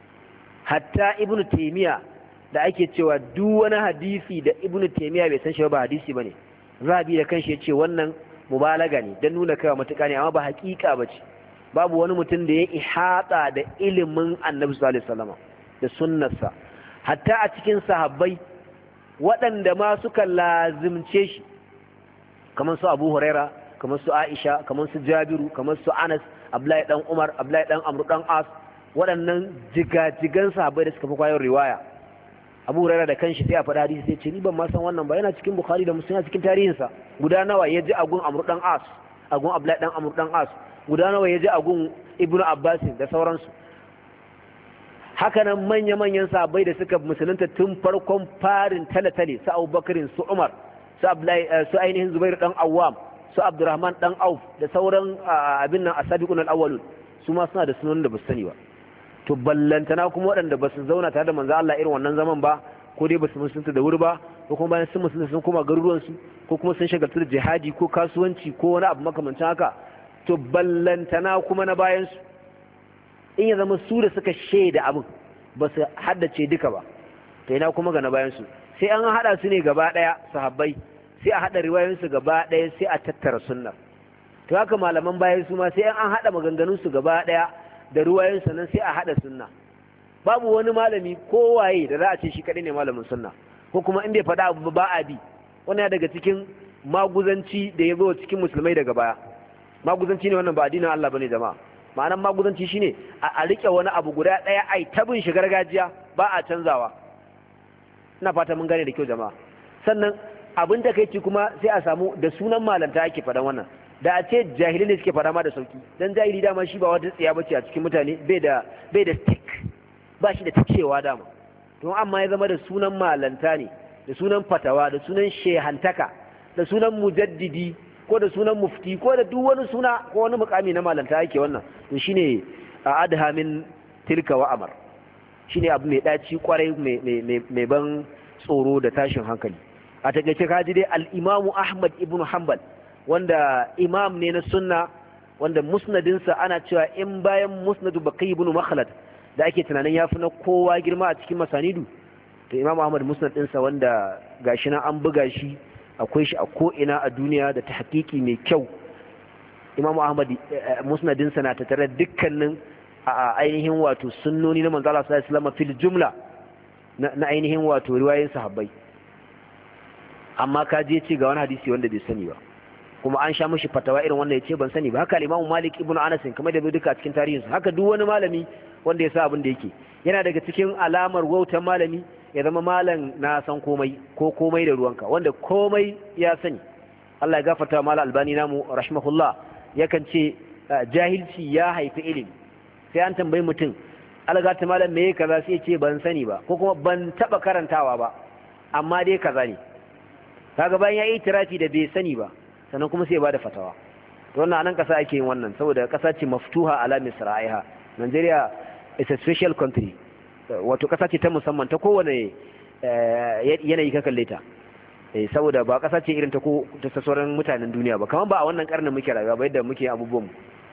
hatta Ibn Taymiyyah da ake cewa duk wani hadisi da Ibn Taymiyyah bai san shi ba hadisi bane Zahabi da kanshi ya ce wannan mubalaga ne don nuna kaiwa matuƙa ne amma ba haƙiƙa ba ce babu wani mutum da ya ihata da ilimin annabi sallallahu alaihi wasallam da sunnarsa hatta a cikin sahabbai waɗanda ma suka lazimce shi kamar su Abu Huraira kamar su Aisha kamar su Jabiru kamar su Anas Abdullahi dan Umar Abdullahi dan Amr dan As waɗannan jigajigan sahabbai da suka fi kwayar riwaya Abu Huraira da kanshi sai a faɗa hadisi sai ce ni ban ma san wannan ba yana cikin Bukhari da Muslim yana cikin tarihinsa guda nawa ya ji agun Amr dan As agun Abdullahi dan Amr dan As guda nawa ya ji agun Ibnu Abbas da sauransu haka nan manya manyan sahabbai da suka musulunta tun farkon farin talatale su Abu Bakr su Umar su Abdullahi su ainihin Zubair dan Awwam su Abdurrahman dan Auf da sauran abin nan asabiqun al-awwalun su ma suna da sunan da ba su sani ba to ballantana kuma waɗanda ba su zauna tare da manzo Allah irin wannan zaman ba ko dai ba su musulunta da wuri ba ko kuma bayan sun musulunta sun koma garuruwansu ko kuma sun shagaltu da jihadi ko kasuwanci ko wani abu makamancin haka to ballantana kuma na bayansu in ya zama su da suka shaida abin ba su haddace duka ba to ina kuma ga na bayansu sai an haɗa su ne gaba ɗaya sahabbai sai a haɗa riwayoyinsu gaba ɗaya sai a tattara sunna to haka malaman bayan su ma sai an haɗa maganganunsu gaba ɗaya da ruwayensa nan sai a haɗa sunna babu wani malami ko waye da za a ce shi kaɗai ne malamin sunna ko kuma in bai faɗa abu ba a bi wannan daga cikin maguzanci da ya zo cikin musulmai daga baya maguzanci ne wannan ba addinin Allah bane jama'a ma'anar maguzanci shine a rike wani abu guda ɗaya ai tabin shi gargajiya ba a canzawa ina fata mun gane da kyau jama'a sannan abin da kai ci kuma sai a samu da sunan malanta ake faɗan wannan da a ce jahili ne suke fara ma da sauki dan jahili dama shi ba wata tsiya bace a cikin mutane bai da bai da stick ba shi da tacewa dama to amma ya zama da sunan malanta ne da sunan fatawa da sunan shehantaka da sunan mujaddidi ko da sunan mufti ko da duk wani suna ko wani mukami na malanta yake wannan to shine adha min tilka wa amar shine abu mai daci kwarai mai mai mai ban tsoro da tashin hankali a takeice kaji dai al-Imam Ahmad ibn Hanbal wanda imam ne na sunna wanda musnadinsa ana cewa in bayan musnadu Baqi ibn Makhlad da ake tunanin yafi na kowa girma a cikin masanidu to Imam Ahmad musnad ɗinsa wanda gashi na an buga shi akwai shi a ko ina a duniya da tahqiqi mai kyau Imam Ahmad musnadinsa na tattare dukkanin a ainihin wato sunnoni na manzo Allah sallallahu alaihi wasallam fil jumla na ainihin wato riwayoyin sahabbai, amma ka je ci ga wani hadisi wanda bai sani ba kuma an sha mishi fatawa irin wanda ya ce ban sani ba. Haka Imam Malik ibn Anas kamar da bai duka cikin tarihinsa, haka duk wani malami wanda ya sa abin da yake yana daga cikin alamar wautan malami ya zama malam na san komai ko komai da ruwanka, wanda komai ya sani. Allah ya gafarta mala albani namu rahimahullah yakan ce jahilci ya haifi ilimi. Sai an tambayi mutum algata malam me kaza sai ce ban sani ba ko kuma ban taba karantawa ba amma dai kaza ne. Kaga bayan ya yi itirafi da bai sani ba sannan kuma sai ya bada fatawa. Wannan anan kasa ake yin wannan saboda kasa ce maftuha ala misra'iha. Nigeria is a special country, wato kasa ce ta musamman ta kowane yanayi ka kalle ta, saboda ba kasa ce irin ta ko ta sauran mutanen duniya ba, kamar ba a wannan karnin muke rayuwa ba yadda muke abubuwan.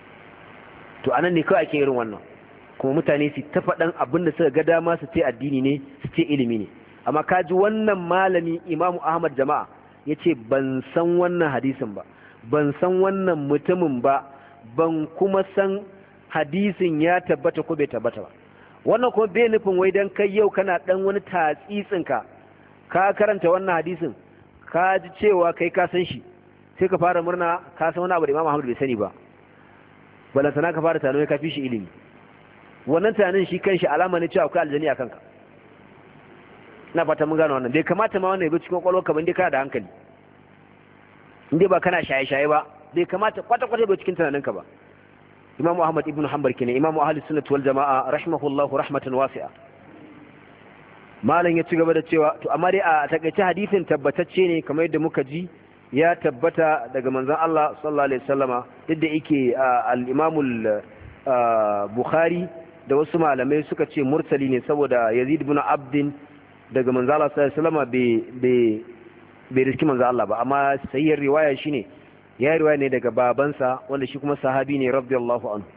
To anan ne kawai ake irin wannan, kuma mutane su ta faɗan abin da suka ga dama su ce addini ne su ce ilimi ne. Amma kaji wannan malami Imam Ahmad Jama'a yace ban san wannan hadisin ba, ban san wannan mutumin ba, ban kuma san hadisin ya tabbata ko bai tabbata ba. Wannan kuma bai nufin wai dan kai yau kana dan wani tatsitsin ka ka karanta wannan hadisin ka ji cewa kai ka san shi sai ka fara murna ka san wani abu da Imam Ahmad bai sani ba, balantana ka fara tunanin ka fi shi ilimi. Wannan tunanin shi kanshi alama ne cewa akwai aljani a kanka. Ina fata mun gano wannan, bai kamata ma wannan ya bi cikin kwakwalwar ka ba inda kana da hankali, inda ba kana shaye-shaye ba, bai kamata kwata-kwata ba cikin tunaninka ba. Imam Ahmad ibn Hanbal kenan, Imam Ahlus Sunnah wal Jama'a rahimahullahu rahmatan wasi'a. Malam ya ci gaba da cewa to amma dai a takaice hadisin tabbatacce ne kamar yadda muka ji ya tabbata daga manzon Allah sallallahu alaihi wasallama, duk da yake al-Imam al-Bukhari da wasu malamai suka ce mursali ne saboda Yazid ibn Abdin daga manzon Allah sallallahu alaihi wasallama bai bai riski manzon Allah ba, amma sayyar riwaya shine ya riwaya ne daga babansa wanda shi kuma sahabi ne radiyallahu anhu,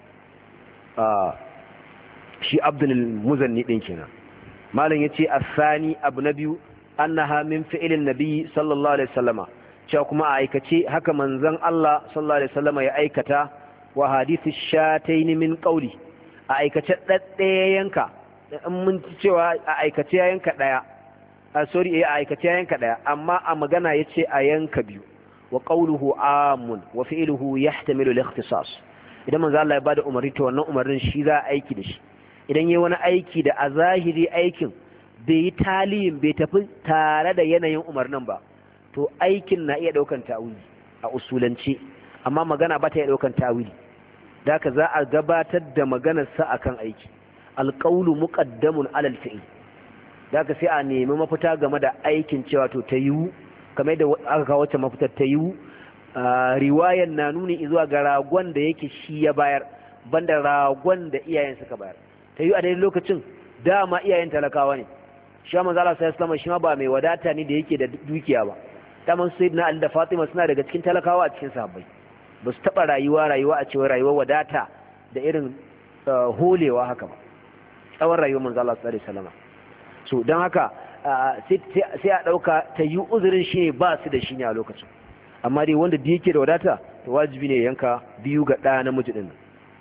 shi Abdul Muzanni din kenan. Malam yace asani abu na biyu annaha min fi'lin nabi sallallahu alaihi wasallama, cewa kuma a aikace haka manzon Allah sallallahu alaihi wasallama ya aikata. Wa hadithu shatayn min qawli, a aikace daddaya yanka, in mun cewa a aikace ya yanka daya, a sorry a aikace ya yanka daya amma a magana yace a yanka biyu. Wa qawluhu amun wa fi'luhu yahtamilu al-ikhtisas, idan manzo Allah ya bada umarni to wannan umarnin shi za a aiki da shi. Idan yayi wani aiki da a zahiri aikin bai yi taliyin bai tafi tare da yanayin umarnin ba, to aikin na iya daukan ta'wili a usulance, amma magana ba ta iya daukan ta'wili. Da haka za a gabatar da maganar sa akan aiki. Al-qawlu muqaddamun 'ala al-fi'l, da haka sai a nemi mafita game da aikin cewa to ta yiwu kamar da aka kawo wacce mafitar ta yiwu. Riwayan na nuni zuwa ga ragon da yake shi ya bayar banda ragon da iyayen suka bayar. Ta yiwu a daidai lokacin dama iyayen talakawa ne, shi manzo Allah sallallahu alaihi wasallam shi ma ba mai wadata ne da yake da dukiya ba. Daman Sayyidina Ali da Fatima suna daga cikin talakawa a cikin sahabbai, ba su taɓa rayuwa rayuwa a cewa rayuwar wadata da irin holewa haka ba tsawon rayuwar manzo Allah sallallahu alaihi wasallam. So don haka sai a ɗauka ta yi uzurin shi ne ba su da shi ne a lokacin, amma dai wanda da yake da wadata to wajibi ne yanka biyu ga ɗaya namiji ɗin.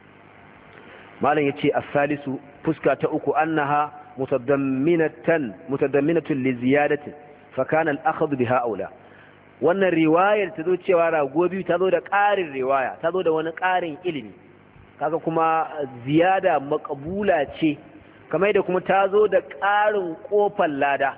Malam ya ce as-salisu, fuska ta uku, annaha mutadamminatan mutadamminatun li ziyadatin fa kana al-akhdhu biha aula. Wannan riwayar ta zo cewa rago biyu ta zo da ƙarin riwaya, ta zo da wani ƙarin ilimi, kaga kuma ziyada makabula ce, kamar da kuma ta zo da ƙarin ƙofar lada,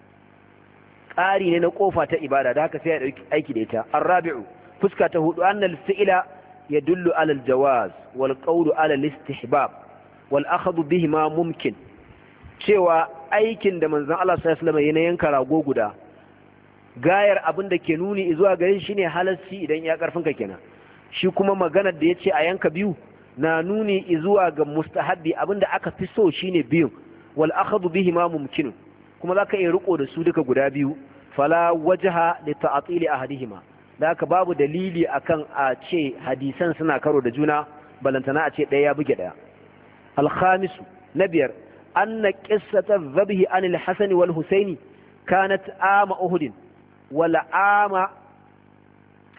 ƙari ne na ƙofa ta ibada, da haka sai ya ɗauki aiki da ita. Ar-rabi'u, fuska ta hudu, annal fi'ila yadullu ala al-jawaz wal qawlu ala al-istihbab wal akhdhu bihima mumkin, cewa aikin da manzon Allah sallallahu alaihi wasallam yana yanka rago guda, gayar abin da ke nuni zuwa gare shi ne halarci idan ya karfinka kenan. Shi kuma maganar da ya ce a yanka biyu na nuni zuwa ga mustahabbi, abin da aka fi so shine biyun. Wal akhadhu bihi ma mumkin, kuma zaka iya riko da su duka guda biyu. Fala wajha li ta'til ahadihima, da haka babu dalili akan a ce hadisan suna karo da juna, balantana a ce ɗaya ya buge ɗaya. Al khamisu, na biyar, anna qissata dhabhi anil hasan wal husaini kanat ama uhudin wal'ama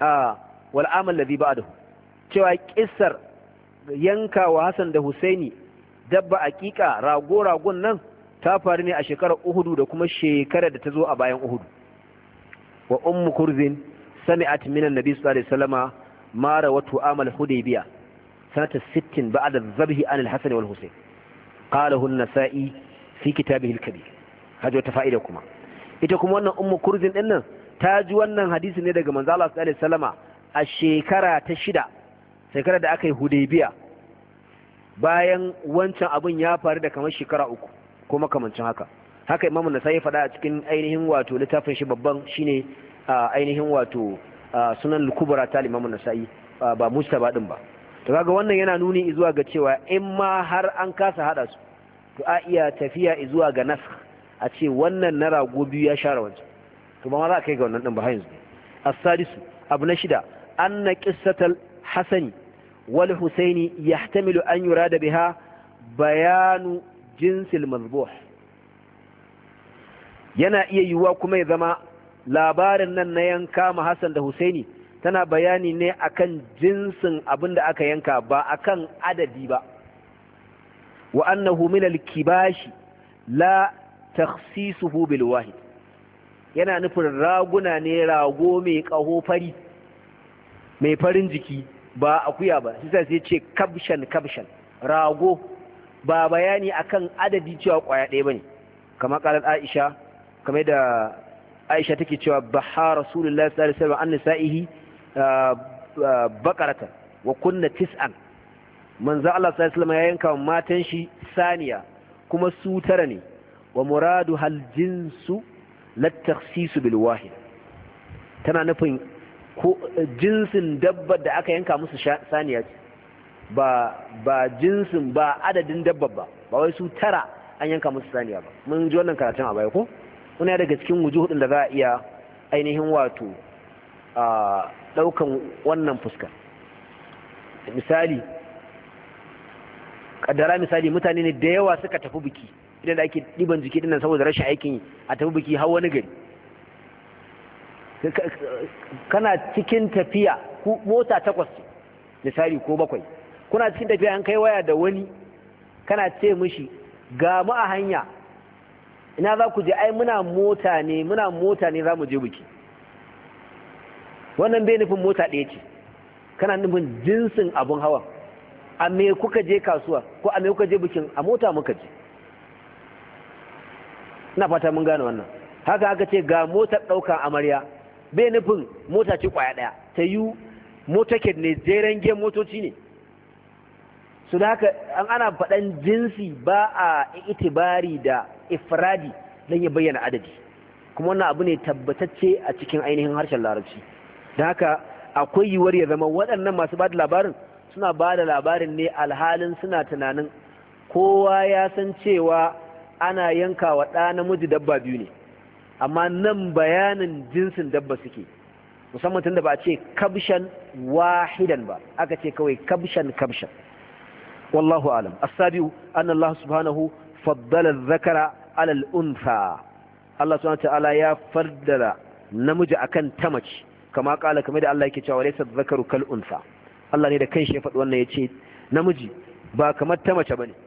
wal'aman ladhi ba'dahu, cewa kissar yanka wa Hassan da Husaini dabba aqiqa rago ragon nan ta faru ne a shekarar Uhud da kuma shekarar da ta zo a bayan Uhud. wa ummu kurzin sami'at min annabi sallallahu alaihi wasallama ma rawatu amal hudaybiyah sanata sittin ba'da dhabhi an al-hasan wal husayn qalahu an-nasa'i fi kitabihi al-kabir. hajo ta fa'ida kuma ita kuma wannan ummu kurzin din nan ta ji wannan hadisi ne daga manzo Allah sallallahu alaihi wasallama a shekara ta shida shekara da aka yi hudaybiya bayan wancan abun ya faru da kamar shekara uku ko makamancin haka haka imamu Nasa'i ya faɗa a cikin ainihin wato littafin shi babban shine ainihin wato sunan al-kubra ta imamu Nasa'i ba mustaba din ba. to kaga wannan yana nuni zuwa ga cewa in ma har an kasa hada su to a iya tafiya zuwa ga nasakh a ce wannan na rago biyu ya share wancan to ba ma za a kai ga wannan din ba har yanzu. as-sadisu abu na shida anna qissatal hasani wal husaini yahtamilu an yurada biha bayanu jinsil mazbuh. yana iya yiwuwa kuma ya zama labarin nan na yanka ma Hassan da Husaini tana bayani ne akan jinsin abin da aka yanka ba akan adadi ba. wa annahu min al-kibashi la takhsisuhu bil wahid. yana nufin raguna ne rago mai kaho fari mai farin jiki ba akuya ba sai sai ce kabshan kabshan rago ba bayani akan adadi cewa kwaya ɗaya bane kamar qalat Aisha kamar da Aisha take cewa baha rasulullahi sallallahu alaihi wasallam an nisa'ihi baqaratan wa kunna tis'an. manzo Allah sallallahu alaihi wasallam ya yanka matan shi saniya kuma su tara ne wa muradu hal jinsu la takhsis bil wahid. tana nufin ko jinsin dabbar da aka yanka musu saniya ce ba ba jinsin ba adadin dabbar ba ba wai su tara an yanka musu saniya ba. mun ji wannan karatun a baya ko wani daga cikin wujuhudin da za a iya ainihin wato a daukan wannan fuskar. misali kaddara misali mutane ne da yawa suka tafi biki idan da ake diban jiki dinnan saboda rashin aikin a tafi biki har wani gari kana cikin tafiya mota takwas misali ko bakwai kuna cikin tafiya an kai waya da wani kana ce mishi ga mu a hanya ina za ku je ai muna mota ne muna mota ne za mu je biki. wannan bai nufin mota ɗaya ce kana nufin jinsin abun hawa. a me kuka je kasuwa ko a me kuka je bikin a mota muka je. ina fata mun gane wannan. haka aka ce ga motar ɗaukar amarya bai nufin mota ce kwaya ɗaya ta yi motoket ne jeren gen motoci ne su da haka an ana faɗan jinsi ba a itibari da ifradi don ya bayyana adadi kuma wannan abu ne tabbatacce a cikin ainihin harshen larabci. da haka akwai yiwuwar ya zama waɗannan masu ba da labarin suna ba da labarin ne alhalin suna tunanin kowa ya san cewa ana yanka wa ɗa namiji dabba biyu ne amma nan bayanin jinsin dabba suke musamman tun da ba a ce kabshan wahidan ba aka ce kawai kabshan kabshan. wallahu alam. as-sabiu anna Allah subhanahu faddala adh-dhakara 'ala al-untha. Allah subhanahu ta'ala ya faddala namiji akan ta mace kama kala kamar da Allah yake cewa laysa adh-dhakaru kal untha. Allah ne da kanshi ya faɗi wannan yace namiji ba kamar ta mace bane.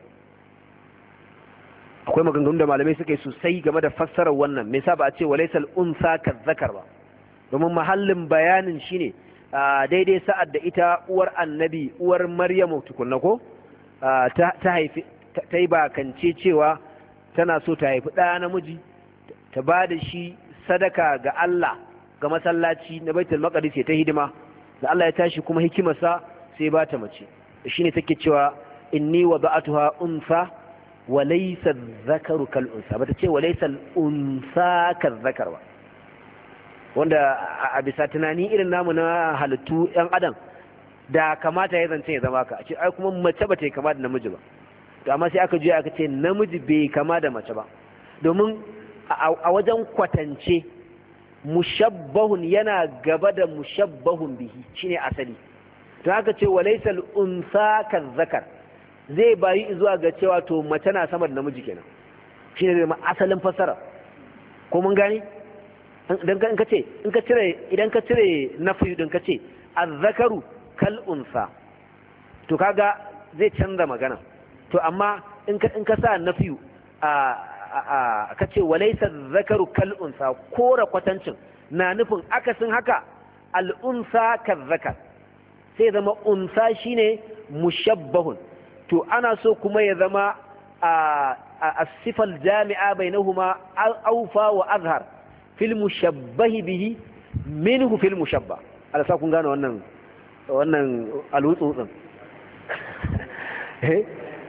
akwai maganganun da malamai suka yi sosai game da fassarar wannan me yasa ba a ce walaysa al-untha kadh-dhakar ba domin mahallin bayanin shine daidai sa'ad da ita uwar annabi uwar Maryamu tukunna ko ta haifi ta yi bakance cewa tana so ta haifi ɗaya namiji ta ba da shi sadaka ga Allah ga masallaci na Baitul Maqdis ta hidima da Allah ya tashi kuma hikimarsa sai ba ta mace shine take cewa inni wada'atuha unsa wa laysa dhakaru kal unsa bata ce wa laysa al unsa kal dhakar ba wanda a bisa tunani irin namu na halittu yan adam da kamata ya zance ya zama ka a ce ai kuma mace ba ta yi kama da namiji ba to amma sai aka juya aka ce namiji bai kama da mace ba domin a wajen kwatance mushabbahun yana gaba da mushabbahun bihi shine asali to haka ce walaysal unsa kan zakar zai bayi zuwa ga cewa to mace na sama da namiji kenan shine zai ma asalin fasara ko mun gane idan ka ce in ka cire idan ka cire nafi din ka ce azzakaru kal unsa to kaga zai canza magana to amma in ka in ka sa nafiyu a ka ce walaysa dhakaru kal unsa kora kwatancin na nufin akasin haka al unsa kal zakar sai zama unsa shine mushabbahun to ana so kuma ya zama a sifal jami'a bainahuma awfa wa azhar fil mushabbahi bihi minhu fil mushabba ala sa kun gane wannan wannan alwutsu eh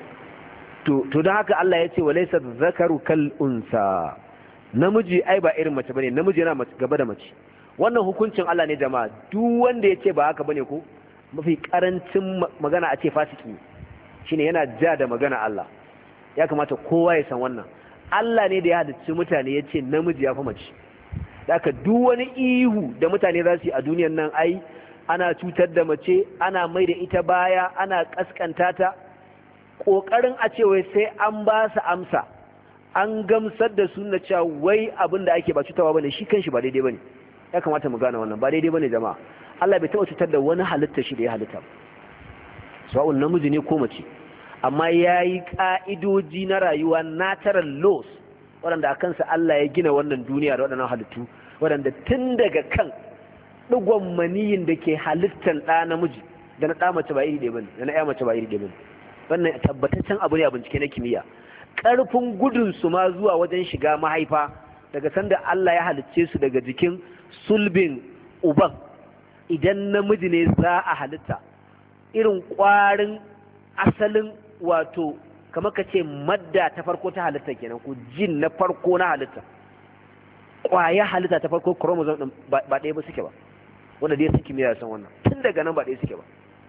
to to dan haka Allah ya ce walaysa dhakaru kal unsa namiji ai ba irin mace bane namiji yana gaba da mace wannan hukuncin Allah ne jama'a duk wanda ya ce ba haka bane ko mafi karancin magana a ce fasiki shine yana ja da magana Allah ya kamata kowa ya san wannan Allah ne da ya halicci mutane ya ce namiji ya fi mace haka duk wani ihu da mutane za su yi a duniyar nan ai ana cutar da mace ana mai da ita baya ana kaskanta ta kokarin a ce wai sai an ba su amsa an gamsar da su na cewa wai abin da ake ba cutarwa bane shi kanshi ba daidai bane ya kamata mu gane wannan ba daidai bane jama'a Allah bai taɓa cutar da wani halitta shi da ya halitta sawa'un namiji ne ko mace amma yayi ka'idoji na rayuwa natural laws waɗanda a kansa Allah ya gina wannan duniya da waɗannan halittu waɗanda tun daga kan ɗigon maniyin da ke halittar ɗa namiji da na ɗa mace ba iri ɗaya bane da na ƴa mace ba iri ɗaya bane wannan tabbataccen abu ne a bincike na kimiyya ƙarfin gudun su ma zuwa wajen shiga mahaifa daga sanda Allah ya halicce su daga jikin sulbin uban idan namiji ne za a halitta irin ƙwarin asalin wato kamar ka ce madda ta farko ta halitta kenan ko jin na farko na halitta ƙwaya halitta ta farko chromosome din ba ɗaya ba suke ba wanda dai suke kimiyya san wannan tun daga nan ba ɗaya suke ba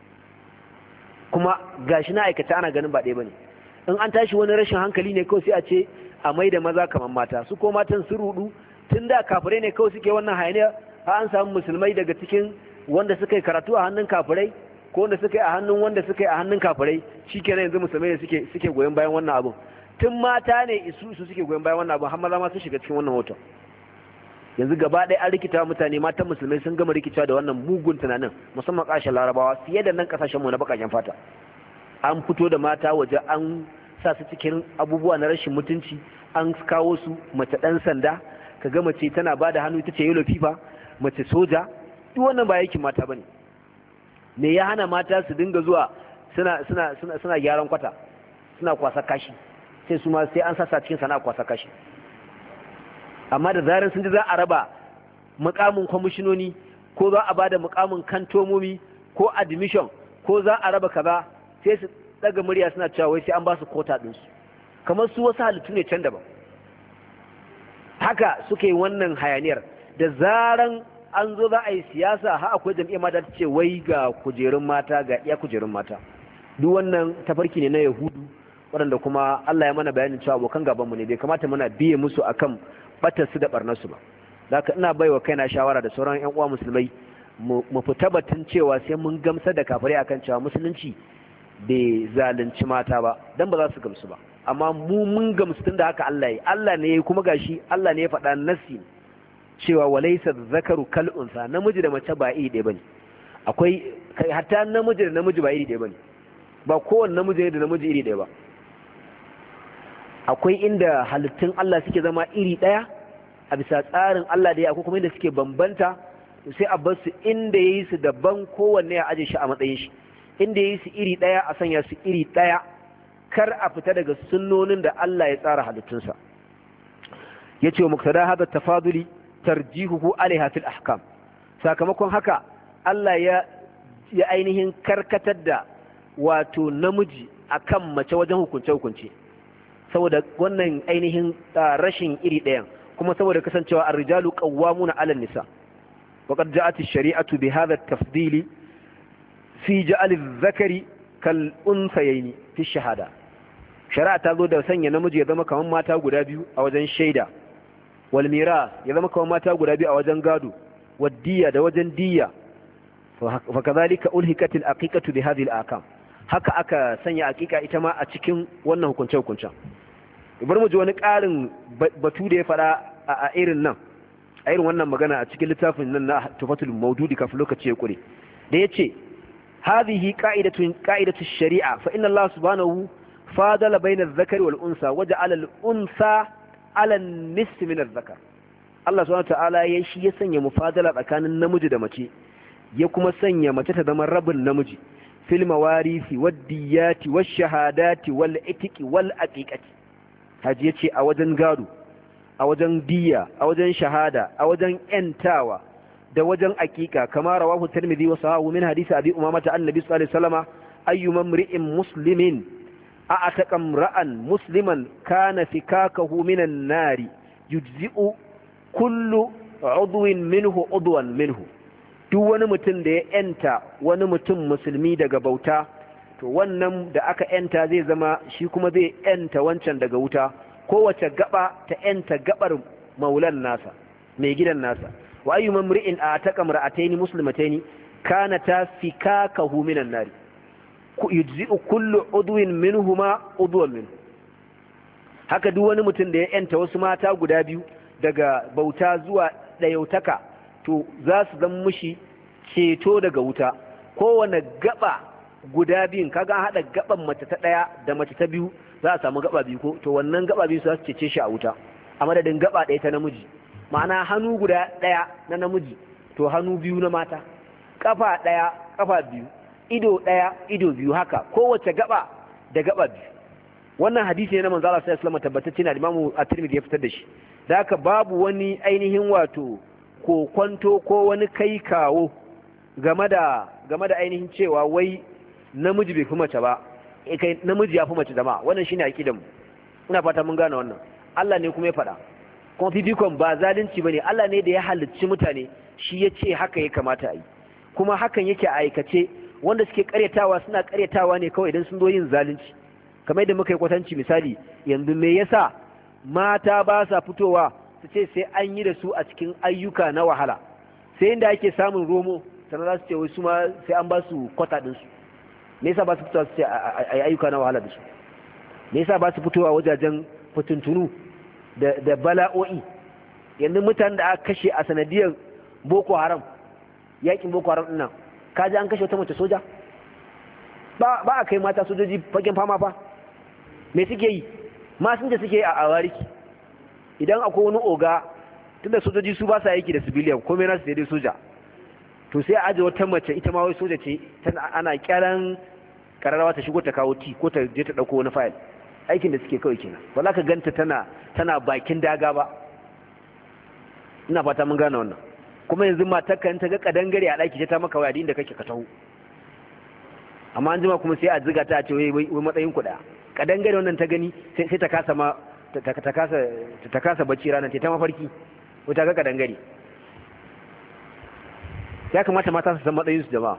kuma gashi na aikata ana ganin ba ɗaya bane in an tashi wani rashin hankali ne kawai sai a ce a mai da maza kamar mata su ko matan su rudu tun da kafirai ne kawai suke wannan hayaniya har an samu musulmai daga cikin wanda suka yi karatu a hannun kafirai ko wanda suka yi a hannun wanda suka yi a hannun kafirai shikenan yanzu musulmai ne suke suke goyon bayan wannan abun tun mata ne isu su suke goyon bayan wannan abun har maza ma sun shiga cikin wannan hoton yanzu gaba ɗaya an rikita mutane matan musulmai sun gama rikicewa da wannan mugun tunanin musamman ƙasashen larabawa fiye da nan ƙasashen mu na baƙaƙen fata an fito da mata waje an sa su cikin abubuwa na rashin mutunci an kawo su mace ɗan sanda ka ga mace tana ba da hannu ita ce yellow fever mace soja duk wannan ba aikin mata bane me ya hana mata su dinga zuwa suna suna suna suna gyaran kwata suna kwasa kashi sai su ma sai an sasa cikin sana'a kwasa kashi amma da zarar sun ji za a raba mukamin kwamishinoni ko za a bada mukamin kantomomi ko admission ko za a raba kaza sai su daga murya suna cewa wai sai an ba su kota din su kamar su wasu halittu ne can daban haka suke wannan hayaniyar da zaran an zo za a yi siyasa har akwai jam'iyyar mata ta ce wai ga kujerun mata ga iya kujerun mata duk wannan tafarki ne na yahudu waɗanda kuma Allah ya mana bayanin cewa abokan gabanmu ne bai kamata muna biye musu akan batar su da barnar su ba zaka ina baiwa kaina shawara da sauran ƴan uwa musulmai mu fita batun cewa sai mun gamsar da kafirai akan cewa musulunci bai zalunci mata ba dan ba za su gamsu ba amma mu mun gamsu tunda haka Allah ya Allah ne ya kuma gashi Allah ne ya faɗa nassi cewa walaysa zakaru kal unsa namiji da mace ba iri ɗaya bane akwai kai hatta namiji da namiji ba iri ɗaya bane ba kowanne namiji ne da namiji iri ɗaya ba akwai inda halittun Allah suke zama iri ɗaya a bisa tsarin Allah da ya akwai kuma inda suke bambanta sai a bar su inda yayi su daban kowanne ya aje shi a matsayin shi inda yayi su iri ɗaya a sanya su iri ɗaya kar a fita daga sunnonin da Allah ya tsara halittunsa yace wa muktada hada tafaduli tarjihuhu alaiha fil ahkam sakamakon haka Allah ya ya ainihin karkatar da wato namiji akan mace wajen hukunce hukunce saboda wannan ainihin rashin iri ɗayan kuma saboda kasancewa ar-rijalu qawwamuna 'ala an-nisa wa qad ja'at ash-shari'atu bi hadha at-tafdili fi ja'al adh-dhakari kal unthayayn fi shahada shari'a ta zo da sanya namiji ya zama kamar mata guda biyu a wajen shaida wal miras ya zama kamar mata guda biyu a wajen gado waddiya da wajen diya fa kadhalika ulhikat al-aqiqatu bi hadhihi al-ahkam haka aka sanya aqiqa ita ma a cikin wannan hukunce hukuncen bar mu ji wani ƙarin batu da ya fara a irin nan a irin wannan magana a cikin littafin nan na tufatul mawdudi kafin lokaci ya kure da yace hadhihi qa'idatun qa'idatu shari'a fa inna Allah subhanahu fadala bayna adh-dhakari wal unsa waja'ala al-unsa 'ala an-nisfi min adh-dhakar Allah subhanahu ta'ala ya shi ya sanya mufadala tsakanin namiji da mace ya kuma sanya mace ta zama rabin namiji fil mawarisi wad diyati wash shahadati wal itiqi wal aqiqati haji yace a wajen gado a wajen diya a wajen shahada a wajen yantawa da wajen aqiqa kama rawahu tirmidhi wa sahahu min hadisi abi umamata annabi sallallahu alaihi wasallama ayyuma mri'in muslimin a'ataqa ra'an musliman kana fikakahu minan nari yujzi'u kullu udwin minhu udwan minhu duk wani mutum da ya yanta wani mutum musulmi daga bauta to wannan da aka yanta zai zama shi kuma zai yanta wancan daga wuta kowace gaba ta yanta gabar maulan nasa mai gidan nasa wa ayyu mamri'in ataqa mar'ataini muslimataini kana ta fikakahu minan nari yujzi'u kullu udwin minhuma udwan minhu haka duk wani mutum da ya yanta wasu mata guda biyu daga bauta zuwa ɗayautaka to za su zama mushi ceto daga wuta kowane gaba guda biyun kaga an haɗa gaban mace ta ɗaya da mace ta biyu za a samu gaba biyu ko to wannan gaba biyu za su cece shi a wuta a madadin gaba ɗaya ta namiji ma'ana hannu guda ɗaya na namiji to hannu biyu na mata kafa ɗaya kafa biyu ido ɗaya ido biyu haka kowace gaba da gaba biyu wannan hadisi ne na manzo Allah sallallahu alaihi wasallam tabbatacce na Imam At-Tirmidhi ya fitar da shi da haka babu wani ainihin wato ko kwanto ko wani kai kawo game da game da ainihin cewa wai namiji bai fi mace ba eh kai namiji ya fi mace jama'a wannan shine akidan mu ina fata mun gane wannan Allah ne kuma ya faɗa kuma fifikon ba zalunci bane Allah ne da ya halicci mutane shi ya ce haka ya kamata a yi kuma hakan yake a aikace wanda suke karyatawa suna karyatawa ne kawai idan sun zo yin zalunci kamar yadda muka yi kwatanci misali yanzu me yasa mata ba sa fitowa su ce sai an yi da su a cikin ayyuka na wahala sai inda ake samun romo sannan za su ce wasu ma sai an ba su kwata ɗinsu me yasa ba su fitowa su ce a yi ayyuka na wahala da su me yasa ba su fitowa wajajen fitintunu da bala'o'i yanzu mutanen da aka kashe a sanadiyar boko haram yakin boko haram ɗin nan kaji an kashe wata mace soja ba a kai mata sojoji fagen fama fa me suke yi masun da suke a awariki idan akwai wani oga tunda sojoji su ba sa aiki da civilian komai nasu sai dai soja to sai a aje wata mace ita ma wai soja ce ana kyaran kararrawa ta shigo ta kawo ti ko ta je ta dauko wani file aikin da suke kawai kenan ba za ka ganta tana tana bakin daga ba ina fata mun gane wannan kuma yanzu matar kan ta ga kadangare a daki ta maka waya inda kake ka taho amma an jima kuma sai a ziga ta ce wai matsayin kuɗa kadangare wannan ta gani sai ta kasa ma ta kasa ta kasa bacci ranar ta mafarki ko ta ga kadangare ya kamata mata su san matsayin su jama'a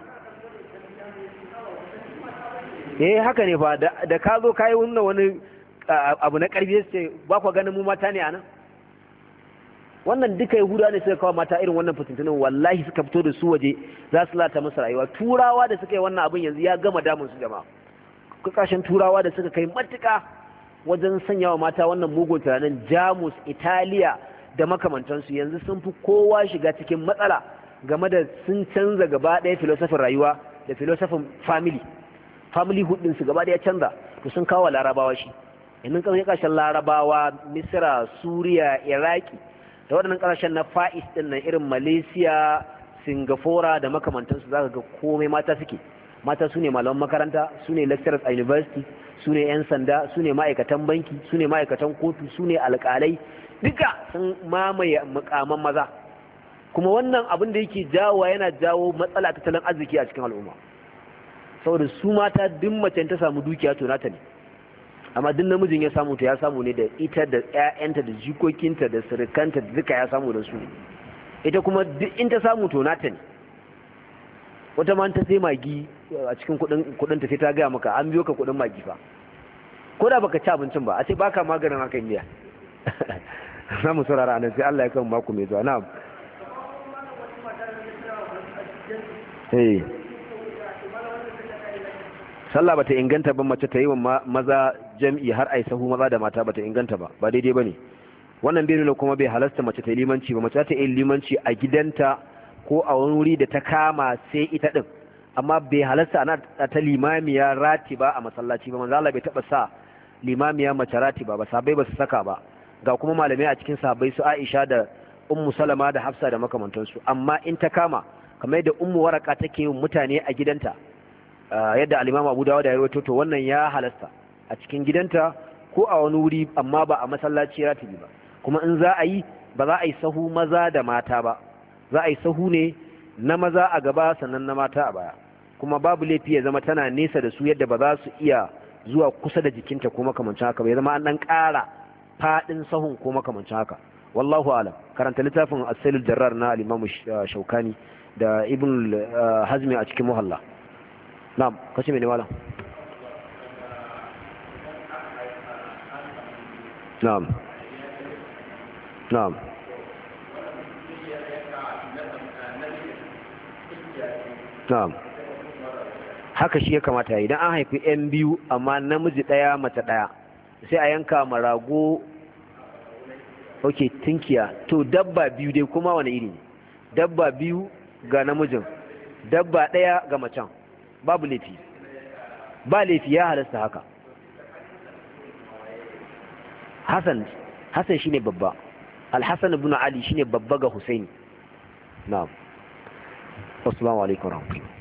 eh haka ne fa da ka zo kai wannan wani abu na karfi sai ba ku ganin mu mata ne anan wannan duka yahudawa ne suka kawo mata irin wannan fitintunan wallahi suka fito da su waje za su lata masa rayuwa turawa da suka yi wannan abin yanzu ya gama damun su jama'a kasashen turawa da suka kai matuka wajen sanyawa mata wannan mugun tunanin jamus italiya da makamantansu yanzu sun fi kowa shiga cikin matsala game da sun canza gaba ɗaya filosofin rayuwa da filosofin family family hudin su gaba ɗaya canza to sun kawo larabawa shi yanzu kan kasashen larabawa misira suriya iraki da waɗannan ƙasashen na fa'is ɗin nan irin malaysia singapore da makamantansu za ka ga komai mata suke mata su ne malaman makaranta su ne lecturers a university su ne 'yan sanda su ne ma'aikatan banki su ne ma'aikatan kotu su ne alƙalai duka sun mamaye mukaman maza kuma wannan abin da yake jawo yana jawo matsala tattalin arziki a cikin al'umma saboda su mata duk mace ta samu dukiya to nata ne amma duk namijin ya samu to ya samu ne da ita da ƴaƴanta da jikokinta da surukanta da duka ya samu da su ita kuma duk in ta samu to nata ne wata ma ta sai magi a cikin kudin kudin ta sai ta ga maka an biyo ka kudin magi fa ko da baka ci abincin ba a ce baka maganin haka indiya za mu saurara anan sai Allah ya kan mako mai zuwa na'am eh sallah bata inganta ba mace ta yi wa maza jam'i har ai sahu maza da mata bata inganta ba ba daidai bane wannan bai nuna kuma bai halasta mace ta yi limanci ba mace ta yi limanci a gidanta ko a wani wuri da ta kama sai ita din amma bai halasta ana ta limamiya rati ba a masallaci ba manzo Allah bai taba sa limamiya mace ratiba ba sahabbai ba su saka ba, ga kuma malamai a cikin sahabbai su Aisha da Ummu Salama da Hafsa da makamantansu, amma in ta kama kamar yadda Ummu Waraka take yin mutane a gidanta yadda al-Imam Abu Dawud ya rawaito, to wannan ya halasta a cikin gidanta ko a wani wuri amma ba a masallaci ratibi ba. Kuma in za a yi ba za a yi sahu maza da mata ba, za a yi sahu ne na maza a gaba sannan na mata a baya, kuma babu laifi ya zama tana nesa da su yadda ba za su iya zuwa kusa da jikinta ko makamancin haka ba, ya zama an dan ƙara faɗin sahun ko makamancin haka. Wallahu alam. Karanta littafin As-Sailul Jarrar na al-Imam Shawkani da Ibn Hazmi a cikin Muhalla. Na'am, kace me ne malam? Na'am. Na'am. Na'am. Haka shi ya kamata idan an haifi yan biyu amma namiji daya mace daya sai a yanka marago, okay, tinkiya, to dabba biyu dai kuma wani iri ne, dabba biyu ga namijin, dabba daya ga macen, babu laifi, ba laifi, ya halasta haka. Hassan Hassan shine babba, Al-Hassan ibn Ali shine babba ga Husaini. Na'am. Assalamu alaikum warahmatullahi